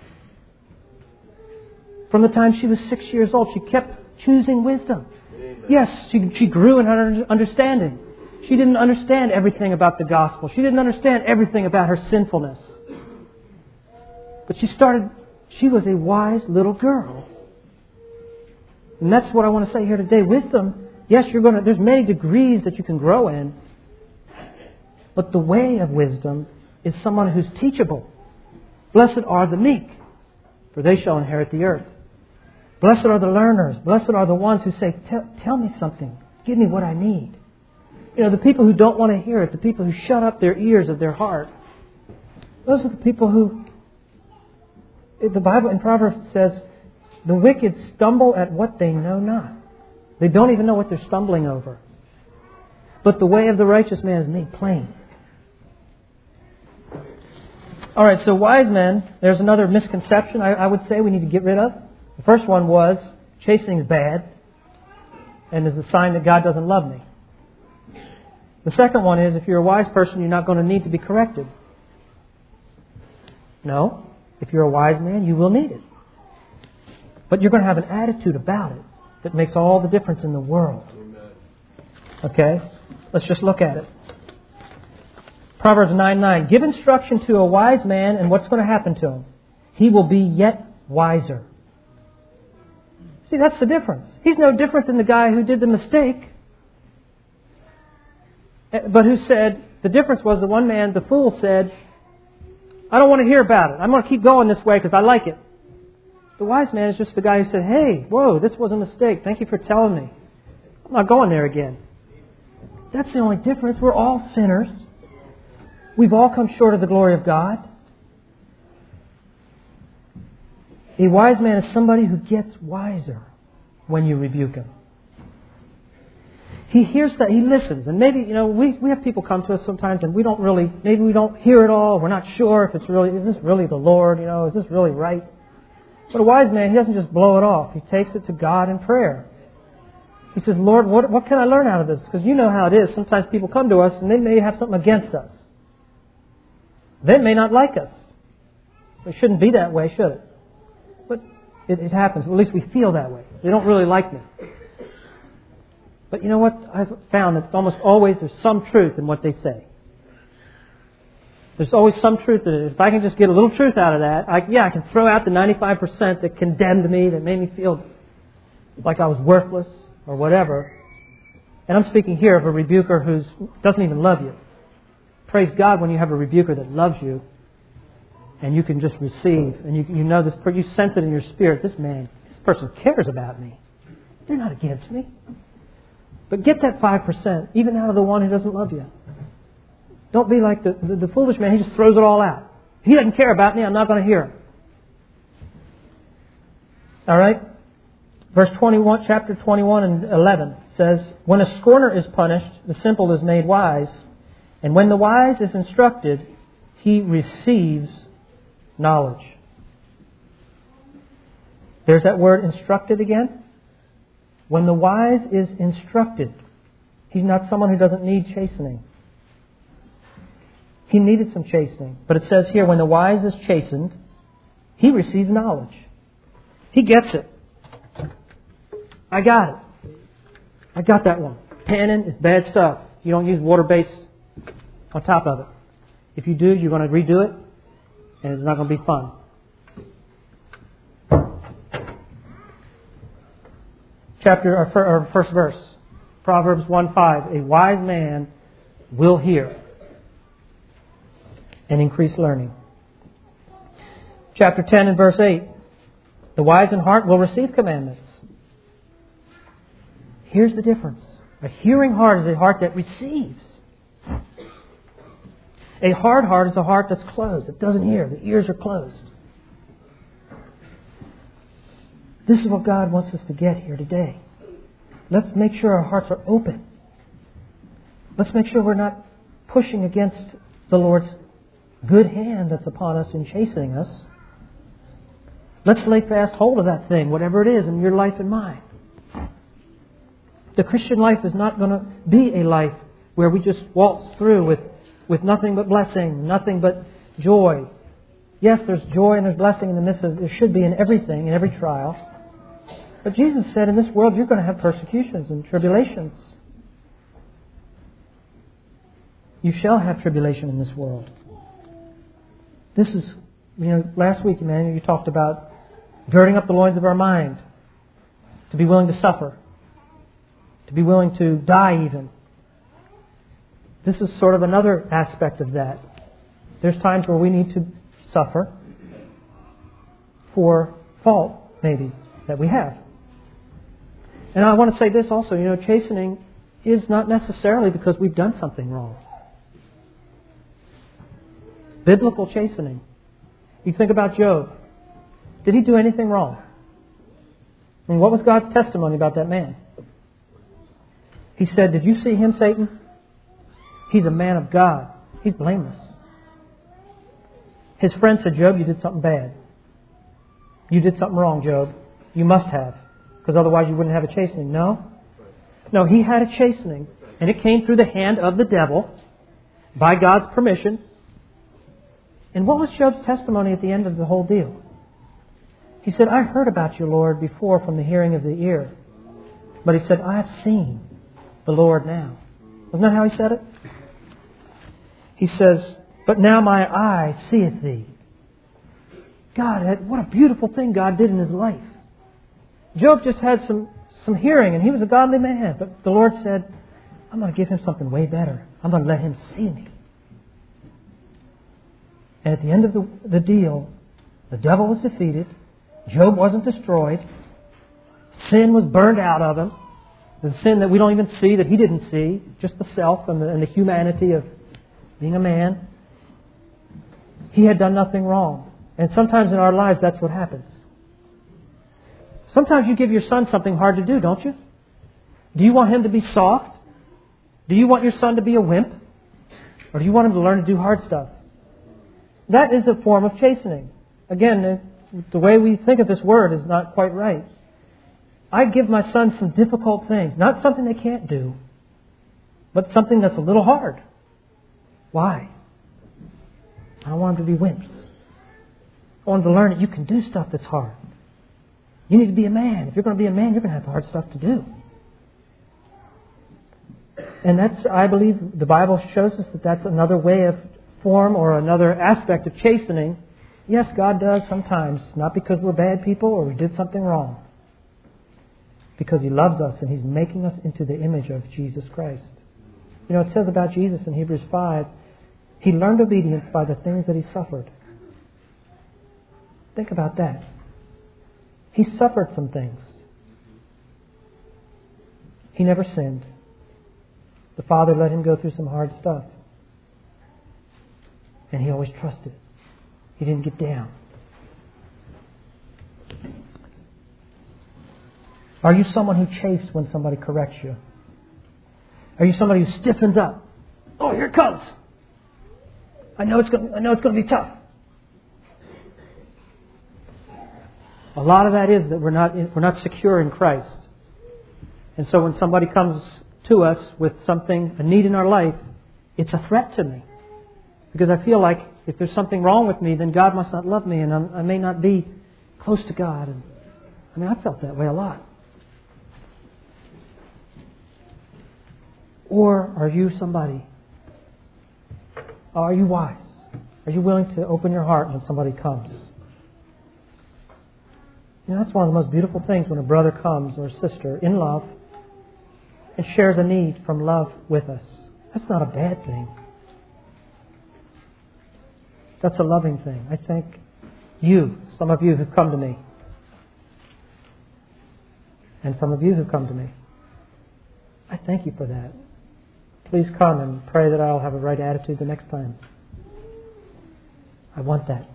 From the time she was six years old, she kept choosing wisdom. Amen. Yes, she, she grew in her understanding. She didn't understand everything about the gospel. She didn't understand everything about her sinfulness. But she started, she was a wise little girl. And that's what I want to say here today. Wisdom, yes, you're going to, there's many degrees that you can grow in. But the way of wisdom is someone who's teachable. Blessed are the meek, for they shall inherit the earth. Blessed are the learners. Blessed are the ones who say, tell me something. Give me what I need. You know, the people who don't want to hear it, the people who shut up their ears of their heart, those are the people who, the Bible in Proverbs says, the wicked stumble at what they know not. They don't even know what they're stumbling over. But the way of the righteous man is made plain. All right, so wise men, there's another misconception I, I would say we need to get rid of. The first one was, chastening is bad and is a sign that God doesn't love me. The second one is, if you're a wise person, you're not going to need to be corrected. No, if you're a wise man, you will need it. But you're going to have an attitude about it that makes all the difference in the world. Okay? Let's just look at it. Proverbs nine nine. Give instruction to a wise man, and what's going to happen to him? He will be yet wiser. See, that's the difference. He's no different than the guy who did the mistake. But who said, the difference was the one man, the fool, said, I don't want to hear about it. I'm going to keep going this way because I like it. The wise man is just the guy who said, hey, whoa, this was a mistake. Thank you for telling me. I'm not going there again. That's the only difference. We're all sinners. We've all come short of the glory of God. A wise man is somebody who gets wiser when you rebuke him. He hears that, he listens. And maybe, you know, we, we have people come to us sometimes and we don't really, maybe we don't hear it all. We're not sure if it's really, is this really the Lord? You know, is this really right? But a wise man, he doesn't just blow it off. He takes it to God in prayer. He says, Lord, what, what can I learn out of this? Because you know how it is. Sometimes people come to us and they may have something against us. They may not like us. It shouldn't be that way, should it? But it, it happens. Well, at least we feel that way. They don't really like me. But you know what? I've found that almost always there's some truth in what they say. There's always some truth in it. If I can just get a little truth out of that, I, yeah, I can throw out the ninety-five percent that condemned me, that made me feel like I was worthless or whatever. And I'm speaking here of a rebuker who doesn't even love you. Praise God when you have a rebuker that loves you and you can just receive. And you, you know this, you sense it in your spirit. This man, this person cares about me. They're not against me. But get that five percent, even out of the one who doesn't love you. Don't be like the, the, the foolish man. He just throws it all out. He doesn't care about me. I'm not going to hear him. All right? Verse twenty-one, chapter twenty-one and eleven says, when a scorner is punished, the simple is made wise. And when the wise is instructed, he receives knowledge. There's that word instructed again. When the wise is instructed, he's not someone who doesn't need chastening. He needed some chastening. But it says here, when the wise is chastened, he receives knowledge. He gets it. I got it. I got that one. Tannin is bad stuff. You don't use water base on top of it. If you do, you're going to redo it, and it's not going to be fun. Chapter, or first verse, Proverbs one five. A wise man will hear and increase learning. Chapter ten and verse eight. The wise in heart will receive commandments. Here's the difference. A hearing heart is a heart that receives. A hard heart is a heart that's closed. It doesn't hear. The ears are closed. This is what God wants us to get here today. Let's make sure our hearts are open. Let's make sure we're not pushing against the Lord's good hand that's upon us in chastening us. Let's lay fast hold of that thing, whatever it is in your life and mine. The Christian life is not going to be a life where we just waltz through with, with nothing but blessing, nothing but joy. Yes, there's joy and there's blessing in the midst of, there should be in everything, in every trial. But Jesus said, in this world you're going to have persecutions and tribulations. You shall have tribulation in this world. This is, you know, last week, Emmanuel, you talked about girding up the loins of our mind, to be willing to suffer, to be willing to die even. This is sort of another aspect of that. There's times where we need to suffer for fault, maybe, that we have. And I want to say this also, you know, chastening is not necessarily because we've done something wrong. Biblical chastening. You think about Job. Did he do anything wrong? I mean, what was God's testimony about that man? He said, did you see him, Satan? He's a man of God. He's blameless. His friend said, Job, you did something bad. You did something wrong, Job. You must have. Because otherwise you wouldn't have a chastening. No. No, he had a chastening. And it came through the hand of the devil by God's permission. And what was Job's testimony at the end of the whole deal? He said, I heard about you, Lord, before from the hearing of the ear. But he said, I have seen the Lord now. Isn't that how he said it? He says, but now my eye seeth thee. God, what a beautiful thing God did in his life. Job just had some, some hearing and he was a godly man. But the Lord said, I'm going to give him something way better. I'm going to let him see me. And at the end of the, the deal, the devil was defeated. Job wasn't destroyed. Sin was burned out of him. The sin that we don't even see, that he didn't see. Just the self and the, and the humanity of being a man. He had done nothing wrong. And sometimes in our lives, that's what happens. Sometimes you give your son something hard to do, don't you? Do you want him to be soft? Do you want your son to be a wimp? Or do you want him to learn to do hard stuff? That is a form of chastening. Again, the way we think of this word is not quite right. I give my son some difficult things. Not something they can't do, but something that's a little hard. Why? I don't want them to be wimps. I want them to learn that you can do stuff that's hard. You need to be a man. If you're going to be a man, you're going to have hard stuff to do. And that's, I believe, the Bible shows us that that's another way of form or another aspect of chastening. Yes, God does sometimes, not because we're bad people or we did something wrong. Because He loves us and He's making us into the image of Jesus Christ. You know, it says about Jesus in Hebrews five, He learned obedience by the things that He suffered. Think about that. He suffered some things. He never sinned. The Father let Him go through some hard stuff. And He always trusted. He didn't get down. Are you someone who chafes when somebody corrects you? Are you somebody who stiffens up? Oh, here it comes. I know it's going. I know it's going to be tough. A lot of that is that we're not we're not secure in Christ, and so when somebody comes to us with something, a need in our life, it's a threat to me, because I feel like if there's something wrong with me, then God must not love me, and I'm, I may not be close to God. And I mean, I felt that way a lot. Or are you somebody? Are you wise? Are you willing to open your heart when somebody comes? You know, that's one of the most beautiful things when a brother comes or a sister in love and shares a need from love with us. That's not a bad thing. That's a loving thing. I thank you, some of you who've come to me, and some of you who've come to me. I thank you for that. Please come and pray that I'll have a right attitude the next time. I want that.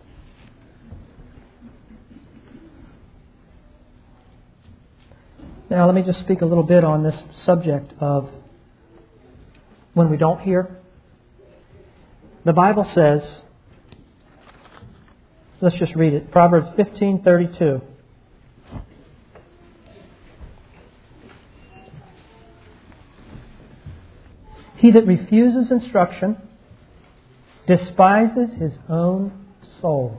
Now let me just speak a little bit on this subject of when we don't hear. The Bible says, let's just read it, Proverbs fifteen thirty-two. He that refuses instruction despises his own soul.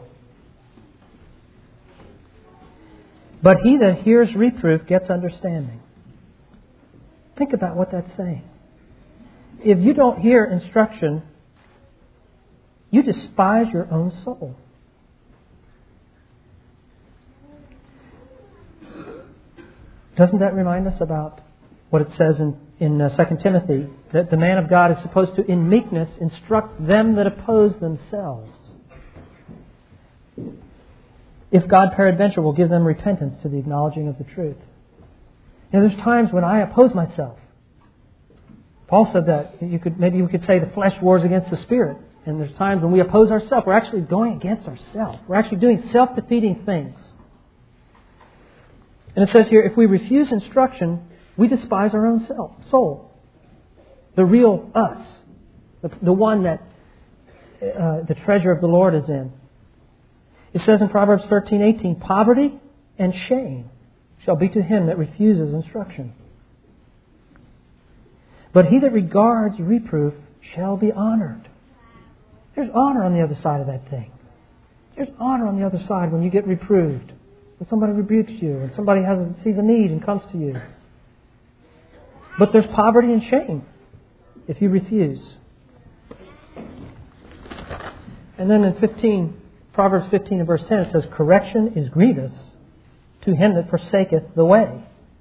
But he that hears reproof gets understanding. Think about what that's saying. If you don't hear instruction, you despise your own soul. Doesn't that remind us about what it says in, in uh, Second Timothy, that the man of God is supposed to, in meekness, instruct them that oppose themselves, if God peradventure will give them repentance to the acknowledging of the truth. You know, there's times when I oppose myself. Paul said that you could maybe we could say the flesh wars against the spirit. And there's times when we oppose ourselves, we're actually going against ourselves. We're actually doing self-defeating things. And it says here, if we refuse instruction, we despise our own self, soul. The real us. The, the one that uh, the treasure of the Lord is in. It says in Proverbs thirteen eighteen, poverty and shame shall be to him that refuses instruction. But he that regards reproof shall be honored. There's honor on the other side of that thing. There's honor on the other side when you get reproved. When somebody rebukes you, when somebody has a, sees a need and comes to you. But there's poverty and shame if you refuse. And then in fifteen, Proverbs fifteen and verse ten, it says, correction is grievous to him that forsaketh the way.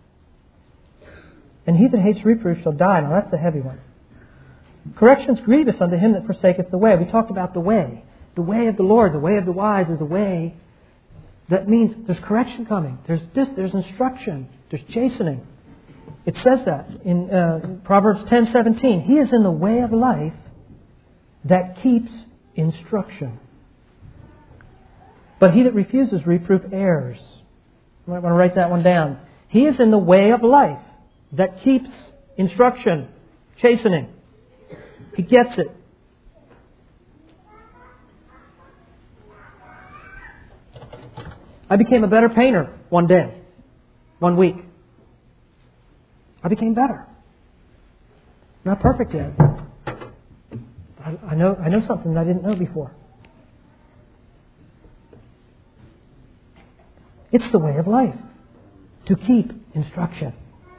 And he that hates reproof shall die. Now that's a heavy one. Correction is grievous unto him that forsaketh the way. We talked about the way. The way of the Lord, the way of the wise is a way that means there's correction coming. There's this, there's instruction. There's chastening. It says that in uh, Proverbs ten seventeen. He is in the way of life that keeps instruction. But he that refuses reproof errs. I might want to write that one down. He is in the way of life that keeps instruction, chastening. He gets it. I became a better painter one day, one week. I became better. Not perfect yet. I, I know I know something that I didn't know before. It's the way of life to keep instruction.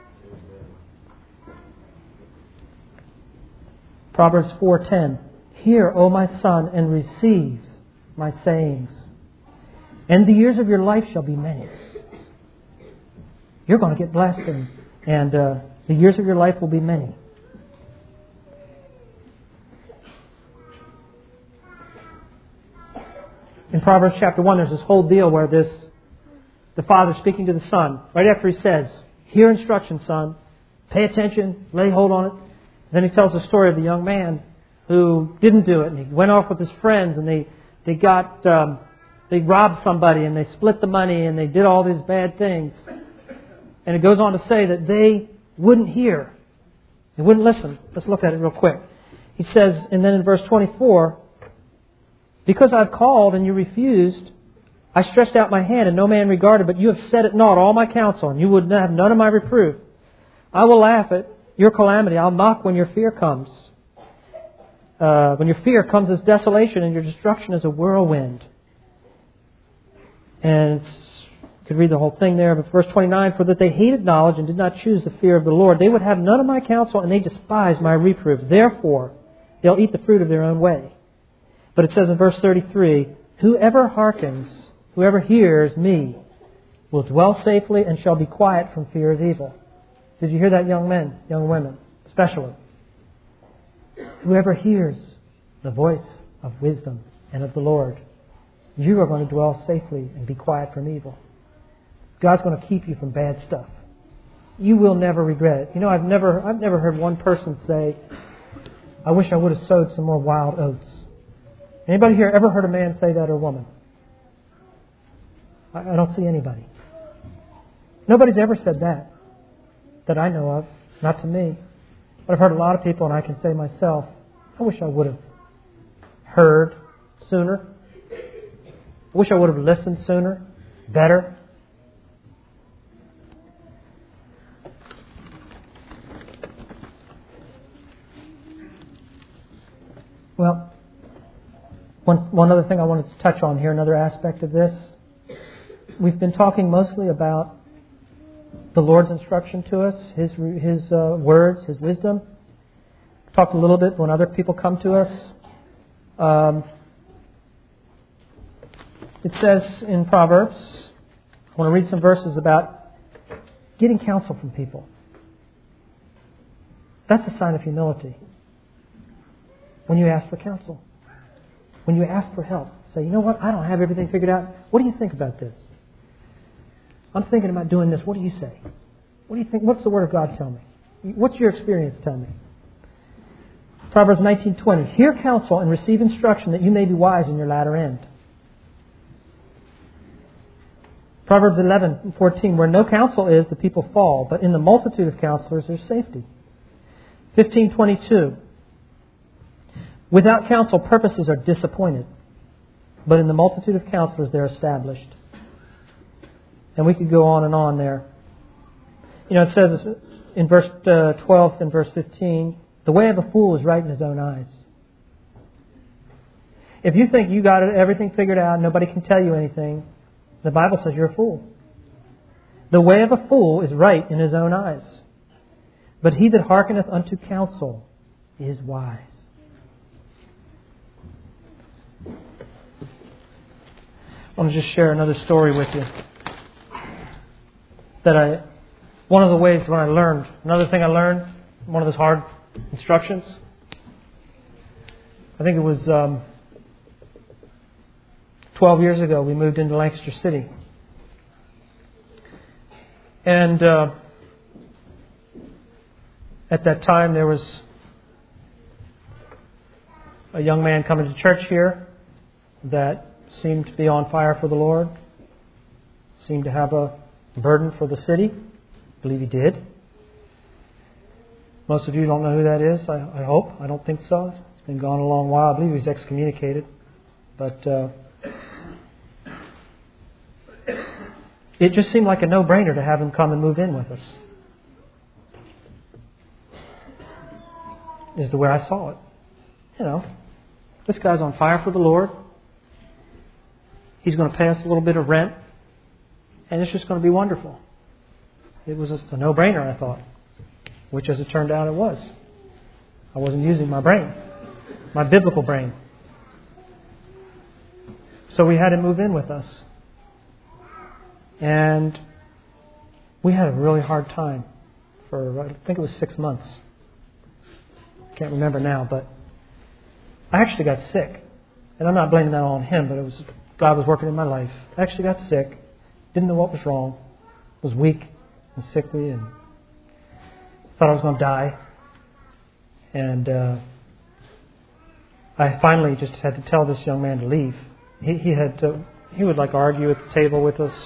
Proverbs four ten. Hear, O my son, and receive my sayings. And the years of your life shall be many. You're going to get blessed, and, and uh, the years of your life will be many. In Proverbs chapter one, there's this whole deal where this the father speaking to the son, right after he says, hear instruction, son, pay attention, lay hold on it. Then he tells the story of the young man who didn't do it, and he went off with his friends, and they they got um, they robbed somebody, and they split the money, and they did all these bad things. And it goes on to say that they wouldn't hear, they wouldn't listen. Let's look at it real quick. He says, and then in verse twenty-four, because I've called and you refused, I stretched out my hand and no man regarded, but you have set at naught all my counsel, and you would have none of my reproof. I will laugh at your calamity. I'll mock when your fear comes. Uh, when your fear comes as desolation and your destruction as a whirlwind. And it's, you could read the whole thing there, but verse twenty-nine, for that they hated knowledge and did not choose the fear of the Lord. They would have none of my counsel, and they despised my reproof. Therefore, they'll eat the fruit of their own way. But it says in verse thirty-three, whoever hearkens, whoever hears me, will dwell safely and shall be quiet from fear of evil. Did you hear that, young men, young women, especially? Whoever hears the voice of wisdom and of the Lord, you are going to dwell safely and be quiet from evil. God's going to keep you from bad stuff. You will never regret it. You know, I've never, I've never heard one person say, I wish I would have sowed some more wild oats. Anybody here ever heard a man say that or a woman? I, I don't see anybody. Nobody's ever said that, that I know of, not to me. But I've heard a lot of people, and I can say myself, I wish I would have heard sooner. I wish I would have listened sooner, better. Well, one, one other thing I wanted to touch on here, another aspect of this. We've been talking mostly about the Lord's instruction to us, His His uh, words, His wisdom. Talked a little bit when other people come to us. Um, it says in Proverbs, I want to read some verses about getting counsel from people. That's a sign of humility. When you ask for counsel. When you ask for help. Say, you know what, I don't have everything figured out. What do you think about this? I'm thinking about doing this. What do you say? What do you think? What's the Word of God tell me? What's your experience tell me? Proverbs nineteen twenty. Hear counsel and receive instruction that you may be wise in your latter end. Proverbs eleven fourteen, where no counsel is, the people fall, but in the multitude of counselors there's safety. fifteen twenty-two, without counsel purposes are disappointed, but in the multitude of counselors they're established. And we could go on and on there. You know, it says in verse uh, twelve and verse fifteen, the way of a fool is right in his own eyes. If you think you got everything figured out, nobody can tell you anything, the Bible says you're a fool. The way of a fool is right in his own eyes, but he that hearkeneth unto counsel is wise. I want to just share another story with you. That I, one of the ways when I learned, another thing I learned, one of those hard instructions, I think it was um, twelve years ago, we moved into Lancaster City. And uh, at that time there was a young man coming to church here that seemed to be on fire for the Lord, seemed to have a burden for the city. I believe he did. Most of you don't know who that is, I, I hope. I don't think so. It's been gone a long while. I believe he's excommunicated. But uh, it just seemed like a no-brainer to have him come and move in with us. Is the way I saw it. You know, this guy's on fire for the Lord. He's going to pay us a little bit of rent. And it's just going to be wonderful. It was just a no-brainer, I thought. Which, as it turned out, it was. I wasn't using my brain. My biblical brain. So we had him move in with us. And we had a really hard time for, I think it was six months. Can't remember now, but I actually got sick. And I'm not blaming that on him, but it was God was working in my life. I actually got sick. Didn't know what was wrong. Was weak and sickly and thought I was going to die. And uh, I finally just had to tell this young man to leave. He, he had to, he would like argue at the table with us,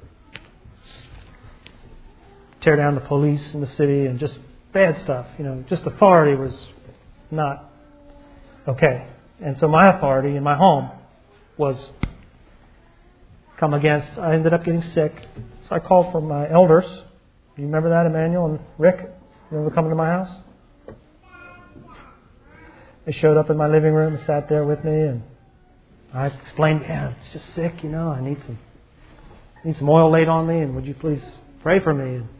tear down the police in the city, and just bad stuff. You know, just authority was not okay. And so my authority in my home was come against. I ended up getting sick. So I called for my elders. You remember that, Emmanuel and Rick? You ever coming to my house? They showed up in my living room and sat there with me, and I explained, yeah, it's just sick, you know, I need some need some oil laid on me, and would you please pray for me? And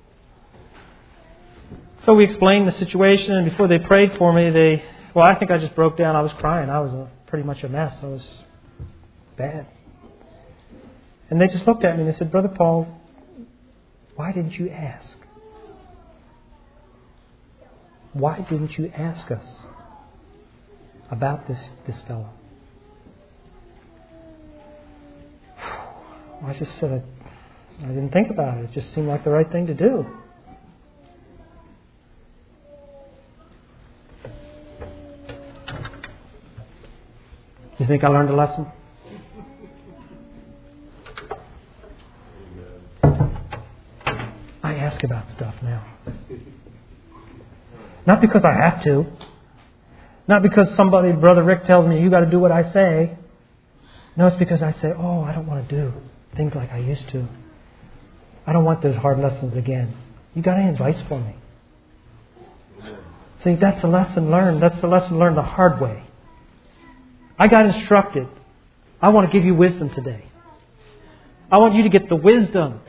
so we explained the situation, and before they prayed for me, they, well, I think I just broke down. I was crying. I was a, pretty much a mess. I was bad. And they just looked at me and they said, Brother Paul, why didn't you ask? Why didn't you ask us about this, this fellow? I just said, I didn't think about it. It just seemed like the right thing to do. You think I learned a lesson? I ask about stuff now. Not because I have to. Not because somebody, Brother Rick, tells me you got to do what I say. No, it's because I say, oh, I don't want to do things like I used to. I don't want those hard lessons again. You got any advice for me? See, that's a lesson learned. That's a lesson learned the hard way. I got instructed. I want to give you wisdom today. I want you to get the wisdom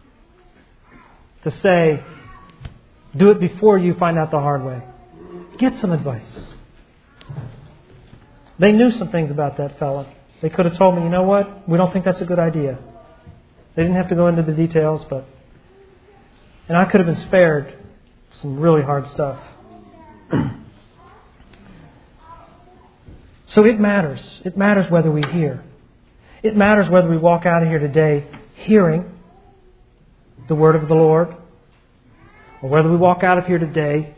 to say, do it before you find out the hard way. Get some advice. They knew some things about that fellow. They could have told me, you know what? We don't think that's a good idea. They didn't have to go into the details, but... And I could have been spared some really hard stuff. So it matters. It matters whether we hear. It matters whether we walk out of here today hearing the word of the Lord, or whether we walk out of here today,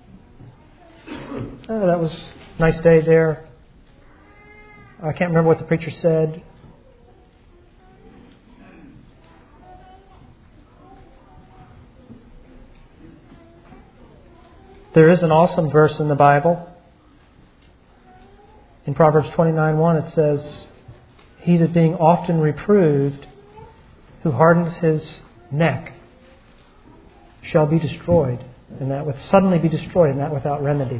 oh, that was a nice day there. I can't remember what the preacher said. There is an awesome verse in the Bible. In Proverbs twenty-nine one it says, "He that being often reproved, who hardens his neck, shall be destroyed, and that with suddenly be destroyed, and that without remedy."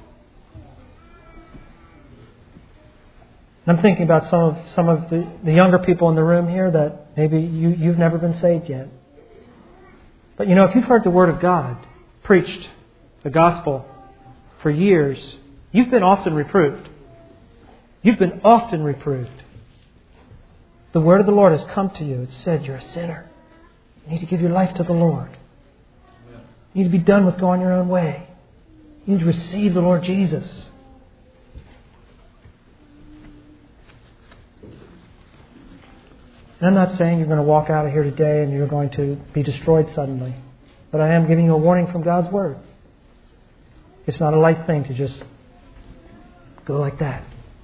And I'm thinking about some of some of the, the younger people in the room here that maybe you, you've never been saved yet. But you know, if you've heard the Word of God preached, the gospel, for years, you've been often reproved. You've been often reproved. The Word of the Lord has come to you. It said, you're a sinner. You need to give your life to the Lord. You need to be done with going your own way. You need to receive the Lord Jesus. And I'm not saying you're going to walk out of here today and you're going to be destroyed suddenly. But I am giving you a warning from God's Word. It's not a light thing to just go like that.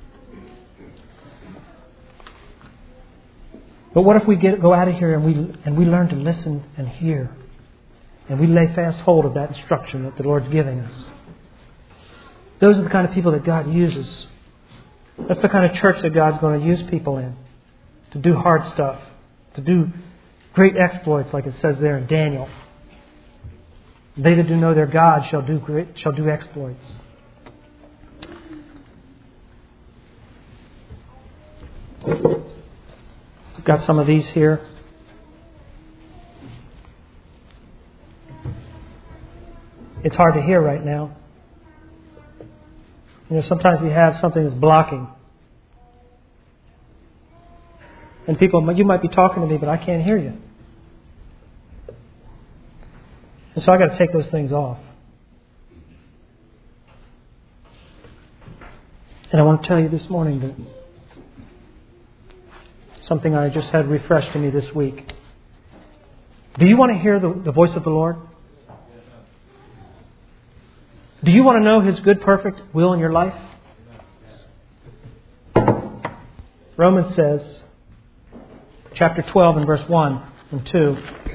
But what if we get go out of here and we and we learn to listen and hear, and we lay fast hold of that instruction that the Lord's giving us? Those are the kind of people that God uses. That's the kind of church that God's going to use people in, to do hard stuff, to do great exploits, like it says there in Daniel. They that do know their God shall do great, shall do exploits. I've got some of these here. It's hard to hear right now. You know, sometimes we have something that's blocking. And people, you might be talking to me, but I can't hear you. And so I've got to take those things off. And I want to tell you this morning that something I just had refreshed to me this week. Do you want to hear the, the voice of the Lord? Do you want to know His good, perfect will in your life? Romans says, chapter twelve and verse one and two.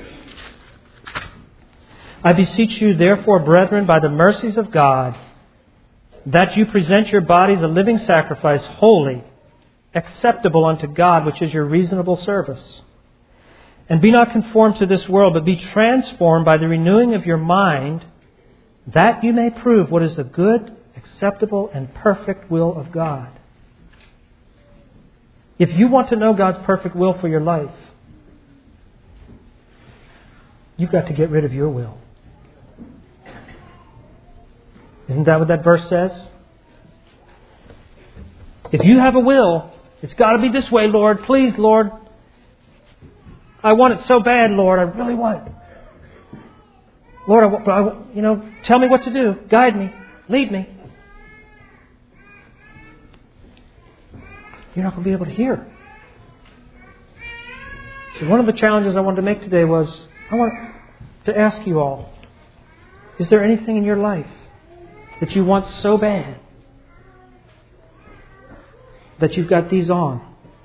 I beseech you, therefore, brethren, by the mercies of God, that you present your bodies a living sacrifice, holy, acceptable unto God, which is your reasonable service. And be not conformed to this world, but be transformed by the renewing of your mind, that you may prove what is the good, acceptable, and perfect will of God. If you want to know God's perfect will for your life, you've got to get rid of your will. Isn't that what that verse says? If you have a will, it's got to be this way, Lord. Please, Lord. I want it so bad, Lord. I really want it. Lord, I, I, you know, tell me what to do. Guide me. Lead me. You're not going to be able to hear. So one of the challenges I wanted to make today was, I want to ask you all, is there anything in your life that you want so bad that you've got these on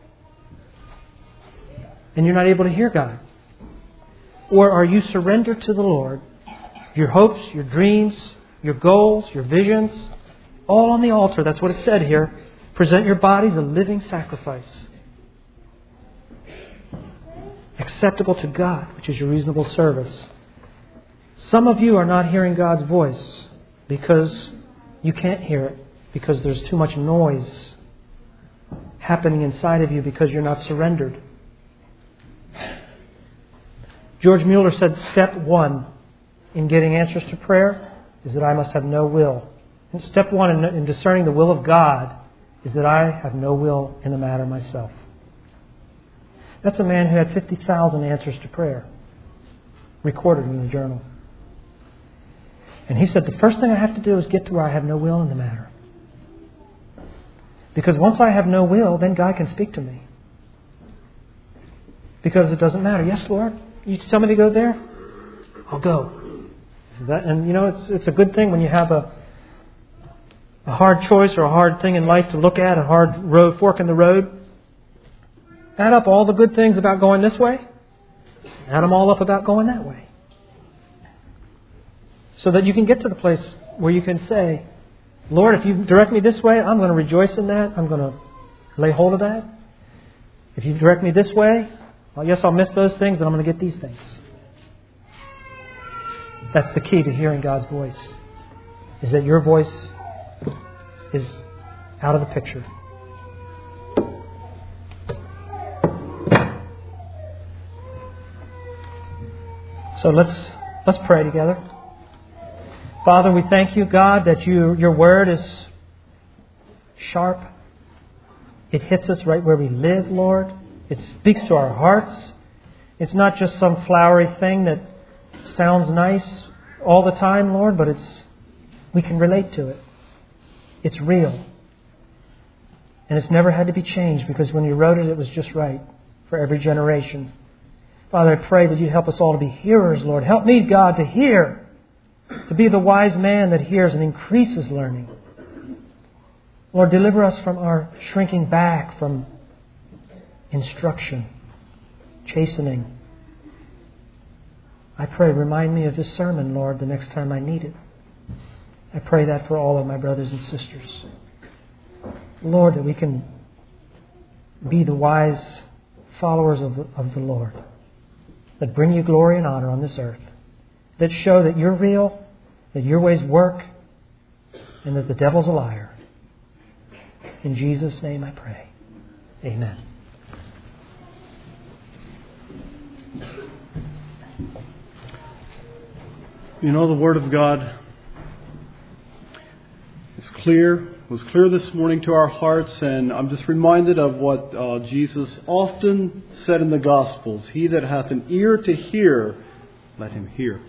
and you're not able to hear God? Or are you surrendered to the Lord? Your hopes, your dreams, your goals, your visions, all on the altar. That's what it said here. Present your bodies a living sacrifice, acceptable to God, which is your reasonable service. Some of you are not hearing God's voice because you can't hear it, because there's too much noise happening inside of you because you're not surrendered. George Mueller said step one in getting answers to prayer is that I must have no will. And step one in, in discerning the will of God is that I have no will in the matter myself. That's a man who had fifty thousand answers to prayer recorded in the journal. And he said, the first thing I have to do is get to where I have no will in the matter. Because once I have no will, then God can speak to me. Because it doesn't matter. Yes, Lord, you tell me to go there? I'll go. That, and you know, it's it's a good thing when you have a a hard choice or a hard thing in life to look at, a hard road, fork in the road. Add up all the good things about going this way. Add them all up about going that way. So that you can get to the place where you can say, Lord, if you direct me this way, I'm going to rejoice in that. I'm going to lay hold of that. If you direct me this way, well, yes, I'll miss those things, but I'm going to get these things. That's the key to hearing God's voice, is that your voice is out of the picture. So let's let's pray together. Father, we thank you, God, that you, your word is sharp. It hits us right where we live, Lord. It speaks to our hearts. It's not just some flowery thing that sounds nice all the time, Lord, but it's we can relate to it. It's real. And it's never had to be changed because when you wrote it, it was just right for every generation. Father, I pray that you help us all to be hearers, Lord. Help me, God, to hear, to be the wise man that hears and increases learning. Lord, deliver us from our shrinking back from instruction, chastening. I pray, remind me of this sermon, Lord, the next time I need it. I pray that for all of my brothers and sisters. Lord, that we can be the wise followers of the, of the Lord, that bring you glory and honor on this earth, that show that you're real, that your ways work, and that the devil's a liar. In Jesus' name I pray. Amen. You know, the Word of God is clear, was clear this morning to our hearts, and I'm just reminded of what uh, Jesus often said in the Gospels. He that hath an ear to hear, let him hear.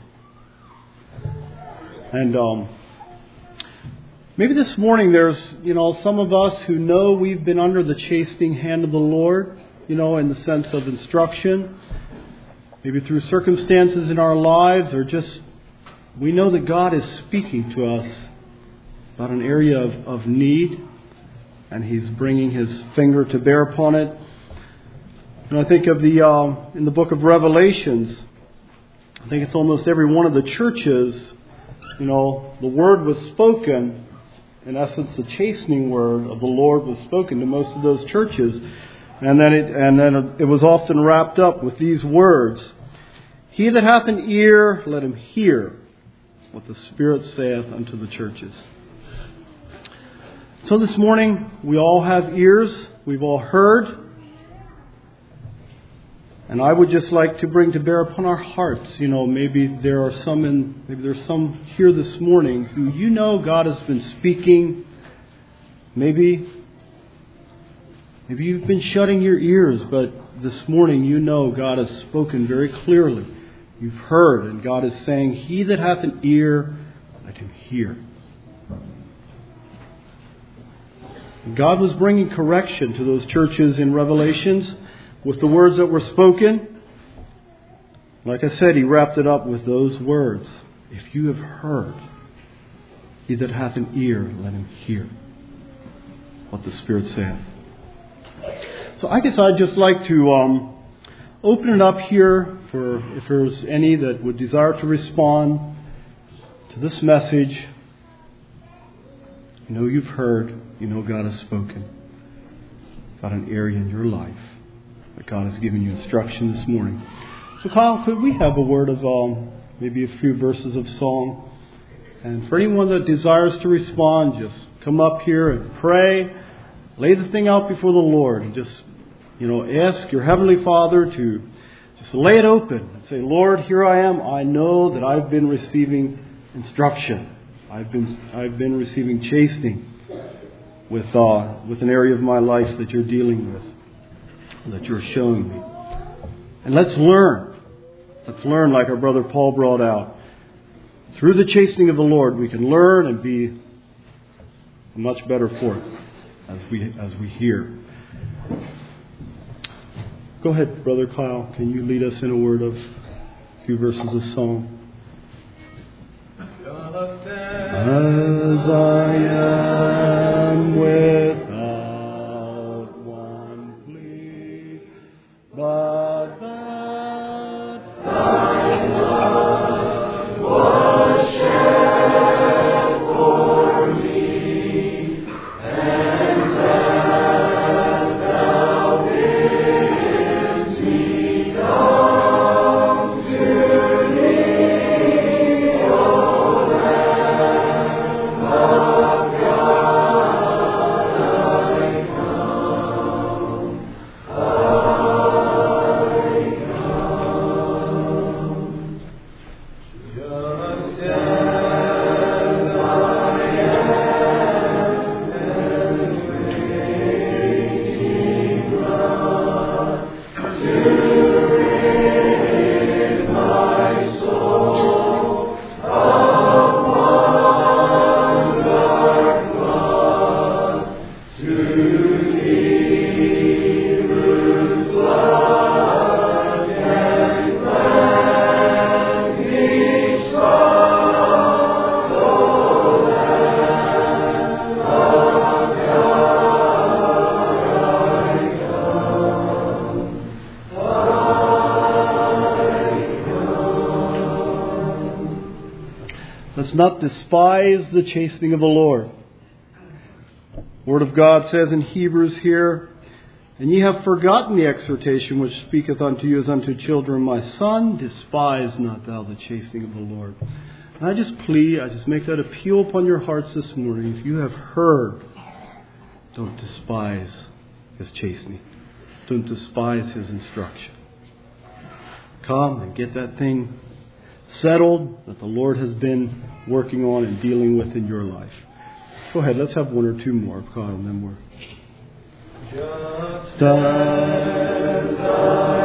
And um, maybe this morning there's, you know, some of us who know we've been under the chastening hand of the Lord, you know, in the sense of instruction, maybe through circumstances in our lives, or just we know that God is speaking to us about an area of, of need, and He's bringing His finger to bear upon it. And I think of the uh, in the book of Revelations, I think it's almost every one of the churches, you know, the word was spoken. In essence, the chastening word of the Lord was spoken to most of those churches, and then it and then it was often wrapped up with these words: "He that hath an ear, let him hear what the Spirit saith unto the churches." So this morning, we all have ears. We've all heard. And I would just like to bring to bear upon our hearts, you know, maybe there are some in, maybe there's some here this morning who you know God has been speaking. Maybe, maybe you've been shutting your ears, but this morning you know God has spoken very clearly. You've heard, and God is saying, "He that hath an ear, let him hear." God was bringing correction to those churches in Revelations with the words that were spoken. Like I said, He wrapped it up with those words: "If you have heard, he that hath an ear, let him hear what the Spirit saith." So I guess I'd just like to um, open it up here for if there's any that would desire to respond to this message. You know you've heard, you know God has spoken about an area in your life that God has given you instruction this morning. So Kyle, could we have a word of um, maybe a few verses of song? And for anyone that desires to respond, just come up here and pray. Lay the thing out before the Lord and just, you know, ask your Heavenly Father to just lay it open and say, "Lord, here I am. I know that I've been receiving instruction. I've been I've been receiving chastening with uh, with an area of my life that you're dealing with, that you're showing me." And let's learn. Let's learn, like our brother Paul brought out. Through the chastening of the Lord, we can learn and be much better for it as we as we hear. Go ahead, Brother Kyle. Can you lead us in a word of a few verses of song? As I am without one plea, but that thy love was shed us not despise the chastening of the Lord. The Word of God says in Hebrews here, and ye have forgotten the exhortation which speaketh unto you as unto children, my son, despise not thou the chastening of the Lord. And I just plead, I just make that appeal upon your hearts this morning. If you have heard, don't despise His chastening. Don't despise His instruction. Come and get that thing settled that the Lord has been working on and dealing with in your life. Go ahead, let's have one or two more, Kyle, and then we're... Just as I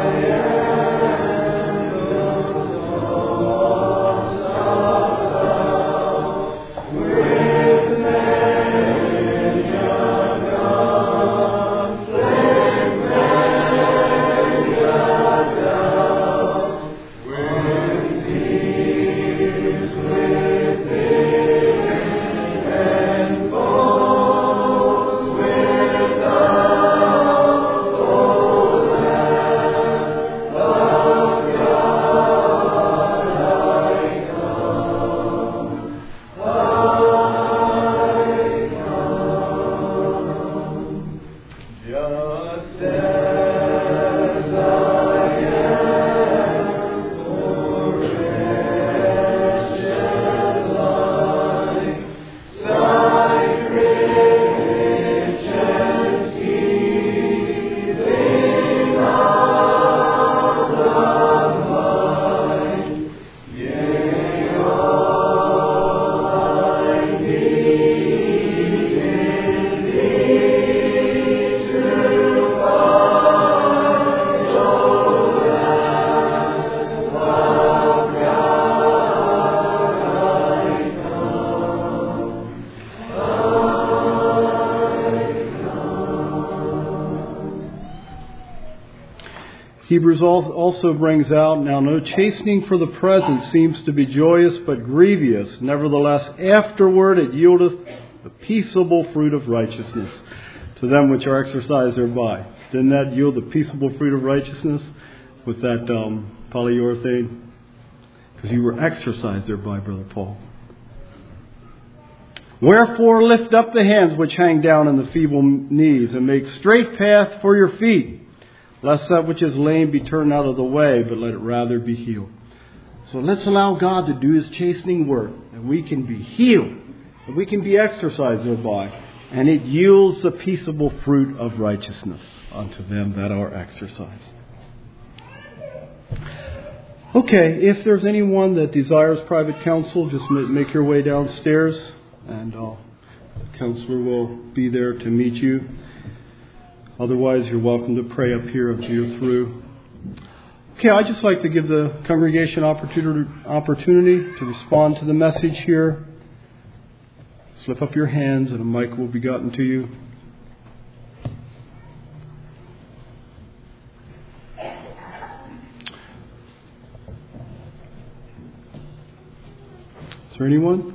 Hebrews also brings out, now no chastening for the present seems to be joyous but grievous. Nevertheless, afterward it yieldeth the peaceable fruit of righteousness to them which are exercised thereby. Didn't that yield the peaceable fruit of righteousness with that um, polyurethane? Because you were exercised thereby, Brother Paul. Wherefore lift up the hands which hang down in the feeble knees, and make straight path for your feet, lest that which is lame be turned out of the way, but let it rather be healed. So let's allow God to do His chastening work, that we can be healed, that we can be exercised thereby, and it yields the peaceable fruit of righteousness unto them that are exercised. Okay, if there's anyone that desires private counsel, just make your way downstairs, and uh, the counselor will be there to meet you. Otherwise, you're welcome to pray up here until you're through. Okay, I'd just like to give the congregation opportunity, opportunity to respond to the message here. Slip up your hands and a mic will be gotten to you. Is there anyone?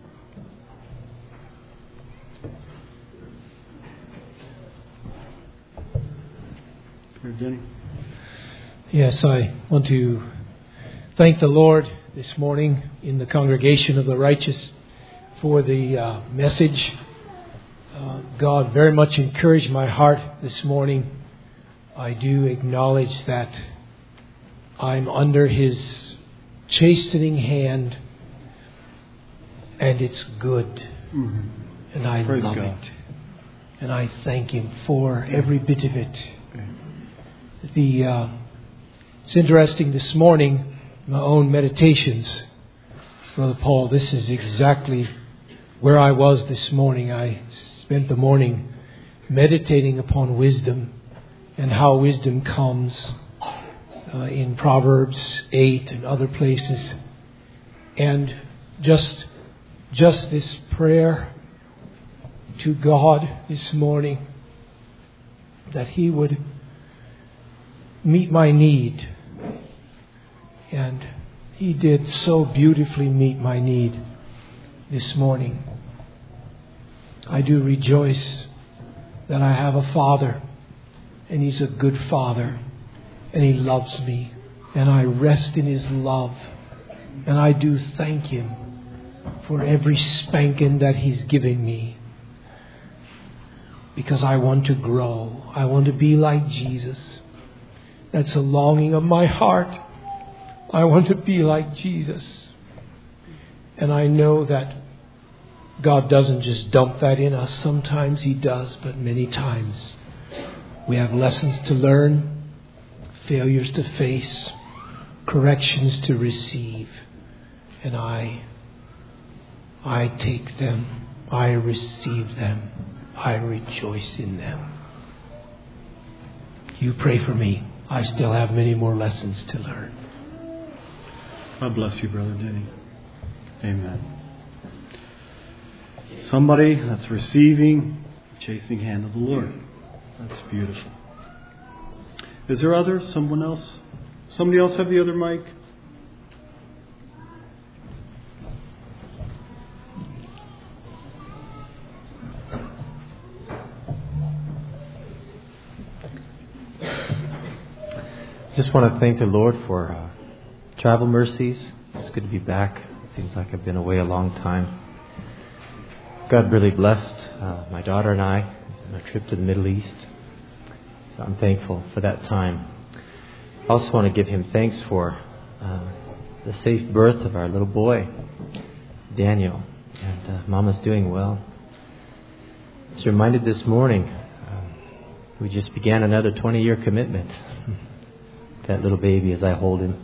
Jenny? Yes, I want to thank the Lord this morning in the congregation of the righteous for the uh, message. Uh, God very much encouraged my heart this morning. I do acknowledge that I'm under His chastening hand, and it's good, mm-hmm. and I Praise love God. it, and I thank Him for every bit of it. The uh, it's interesting this morning, my own meditations, Brother Paul, this is exactly where I was this morning. I spent the morning meditating upon wisdom and how wisdom comes uh, in Proverbs eight and other places. And just, just this prayer to God this morning, that He would meet my need. And He did so beautifully meet my need this morning. I do rejoice that I have a Father, and He's a good Father, and He loves me, and I rest in His love, and I do thank Him for every spanking that He's giving me. Because I want to grow. I want to be like Jesus. That's a longing of my heart. I want to be like Jesus. And I know that God doesn't just dump that in us. Sometimes He does, but many times we have lessons to learn, failures to face, corrections to receive. And I, I take them. I receive them. I rejoice in them. You pray for me. I still have many more lessons to learn. God bless you, Brother Denny. Amen. Somebody that's receiving the chastening hand of the Lord. That's beautiful. Is there others? Someone else? Somebody else have the other mic? Just want to thank the Lord for uh, travel mercies. It's good to be back. It seems like I've been away a long time. God really blessed uh, my daughter and I on our trip to the Middle East. So I'm thankful for that time. I also want to give Him thanks for uh, the safe birth of our little boy, Daniel. And uh, Mama's doing well. I was reminded this morning, um, we just began another twenty-year commitment. That little baby as I hold him.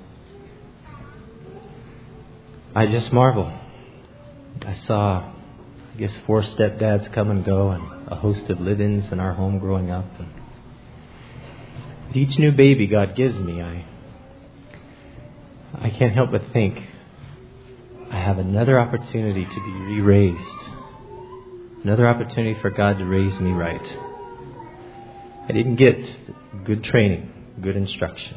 I just marvel. I saw, I guess, four stepdads come and go and a host of live-ins in our home growing up. And with each new baby God gives me, I, I can't help but think I have another opportunity to be re-raised. Another opportunity for God to raise me right. I didn't get good training, good instruction.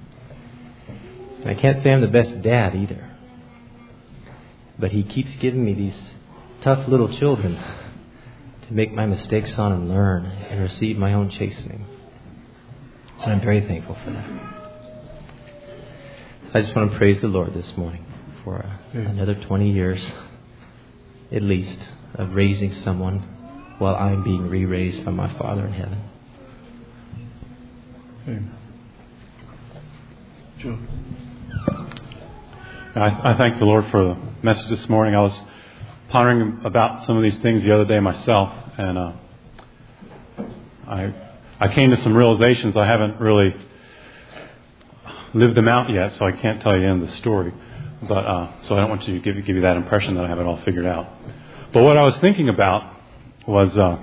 I can't say I'm the best dad either. But He keeps giving me these tough little children to make my mistakes on and learn and receive my own chastening. And I'm very thankful for that. I just want to praise the Lord this morning for uh, another twenty years, at least, of raising someone while I'm being re-raised by my Father in heaven. Amen. Joe. I, I thank the Lord for the message this morning. I was pondering about some of these things the other day myself, and uh, I I came to some realizations. I haven't really lived them out yet, so I can't tell you the end of the story. But uh, so I don't want to give, give you that impression that I have it all figured out. But what I was thinking about was uh,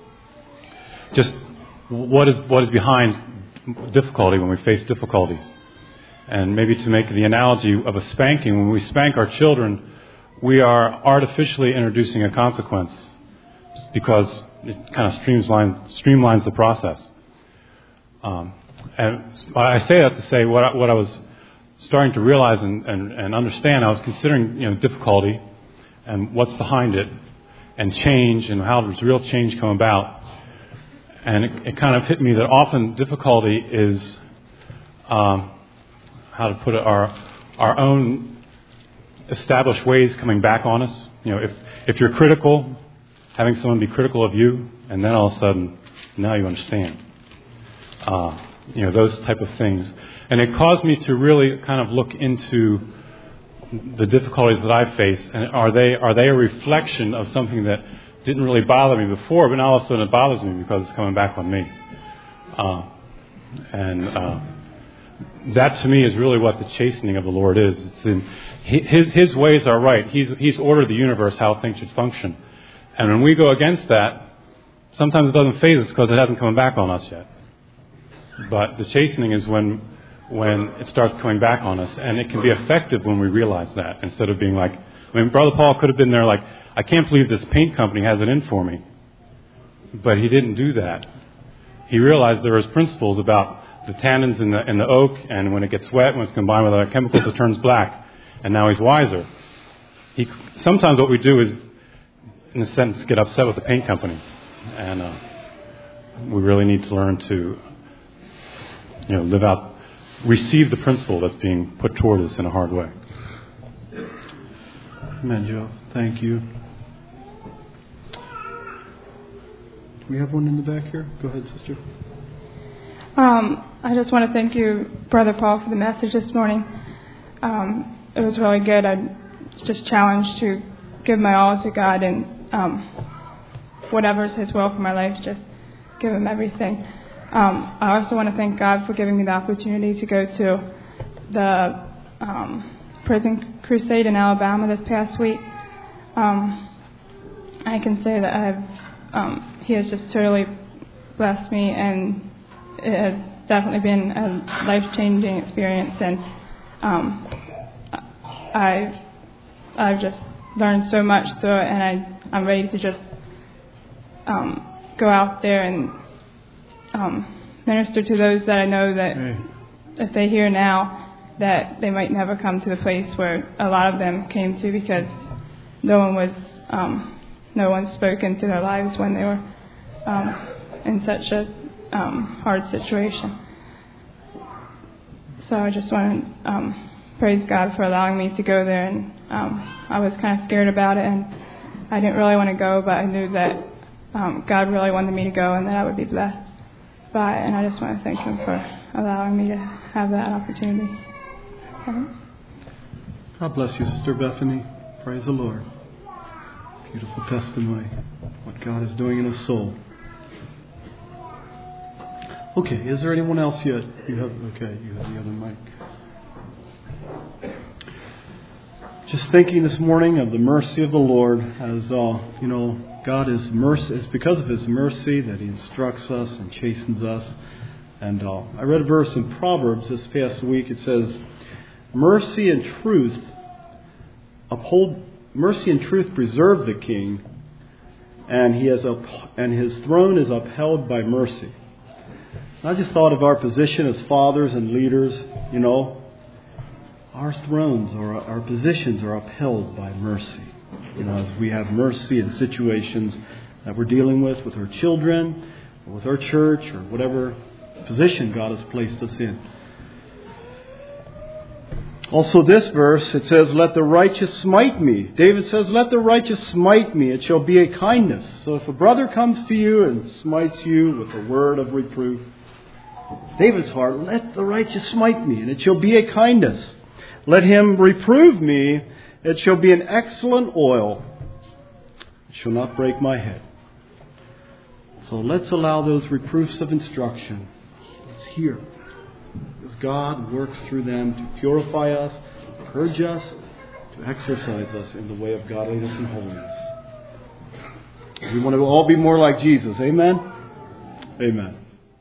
just what is what is behind difficulty when we face difficulty. And maybe to make the analogy of a spanking, when we spank our children, we are artificially introducing a consequence because it kind of streamlines, streamlines the process. Um, and I say that to say what I, what I was starting to realize and, and, and understand. I was considering, you know, difficulty and what's behind it, and change, and how does real change come about. And it, it kind of hit me that often difficulty is um, how to put it, our our own established ways coming back on us. You know, if if you're critical, having someone be critical of you, and then all of a sudden, now you understand. Uh, you know, those type of things. And it caused me to really kind of look into the difficulties that I face, and are they are they a reflection of something that didn't really bother me before, but now all of a sudden it bothers me because it's coming back on me. Uh, and uh, that to me is really what the chastening of the Lord is. It's in his his ways are right. He's he's ordered the universe how things should function, and when we go against that, sometimes it doesn't faze us because it hasn't come back on us yet. But the chastening is when when it starts coming back on us, and it can be effective when we realize that, instead of being like, I mean, Brother Paul could have been there like, I can't believe this paint company has it in for me. But he didn't do that. He realized there was principles about the tannins in the in the oak, and when it gets wet, when it's combined with other chemicals, it turns black. And now he's wiser. He, sometimes what we do is, in a sense, get upset with the paint company. And uh, we really need to learn to, you know, live out, receive the principle that's being put toward us in a hard way. Amen, Joe. Thank you. Do we have one in the back here? Go ahead, sister. Um, I just want to thank you, Brother Paul, for the message this morning. Um, it was really good. I'm just challenged to give my all to God and um, whatever's His will for my life, just give Him everything. Um, I also want to thank God for giving me the opportunity to go to the um, prison crusade in Alabama this past week. Um, I can say that I've um, He has just totally blessed me, and it has definitely been a life-changing experience. And um, I I've just learned so much through it, and I I'm ready to just um, go out there and um, minister to those that I know that Hey. if they hear now, that they might never come to the place where a lot of them came to, because no one was, um, no one spoke into their lives when they were um, in such a um, hard situation. So I just want to um, praise God for allowing me to go there, and um, I was kind of scared about it, and I didn't really want to go, but I knew that um, God really wanted me to go, and that I would be blessed by it, and I just want to thank Him for allowing me to have that opportunity. God bless you, Sister Bethany. Praise the Lord. Beautiful testimony. What God is doing in a soul. Okay, is there anyone else yet? You have okay, you have the other mic. Just thinking this morning of the mercy of the Lord, as uh, you know, God is mercy. It's because of His mercy that He instructs us and chastens us. And uh, I read a verse in Proverbs this past week. It says, "Mercy and truth uphold. Mercy and truth preserve the king, and he has up, and his throne is upheld by mercy." And I just thought of our position as fathers and leaders. You know, our thrones or our positions are upheld by mercy. You know, as we have mercy in situations that we're dealing with, with our children, or with our church, or whatever position God has placed us in. Also this verse, it says, "Let the righteous smite me." David says, "Let the righteous smite me, it shall be a kindness." So if a brother comes to you and smites you with a word of reproof, David's heart, "Let the righteous smite me, and it shall be a kindness. Let him reprove me, it shall be an excellent oil. It shall not break my head." So let's allow those reproofs of instruction. Let's hear. Because God works through them to purify us, to purge us, to exercise us in the way of godliness and holiness. We want to all be more like Jesus. Amen? Amen.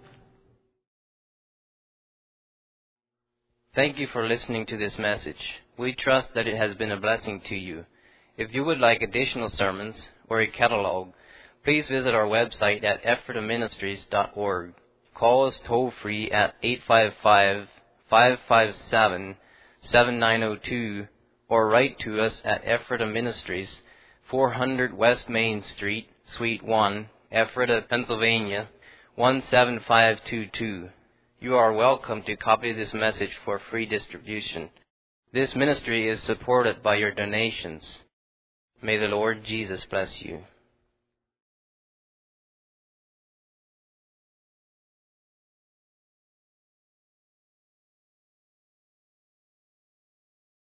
Thank you for listening to this message. We trust that it has been a blessing to you. If you would like additional sermons or a catalog, please visit our website at ephrata ministries dot org. Call us toll-free at eight five five, five five seven, seven nine zero two or write to us at Ephrata Ministries, four hundred West Main Street, Suite one, Ephrata, Pennsylvania, one seven five two two. You are welcome to copy this message for free distribution. This ministry is supported by your donations. May the Lord Jesus bless you.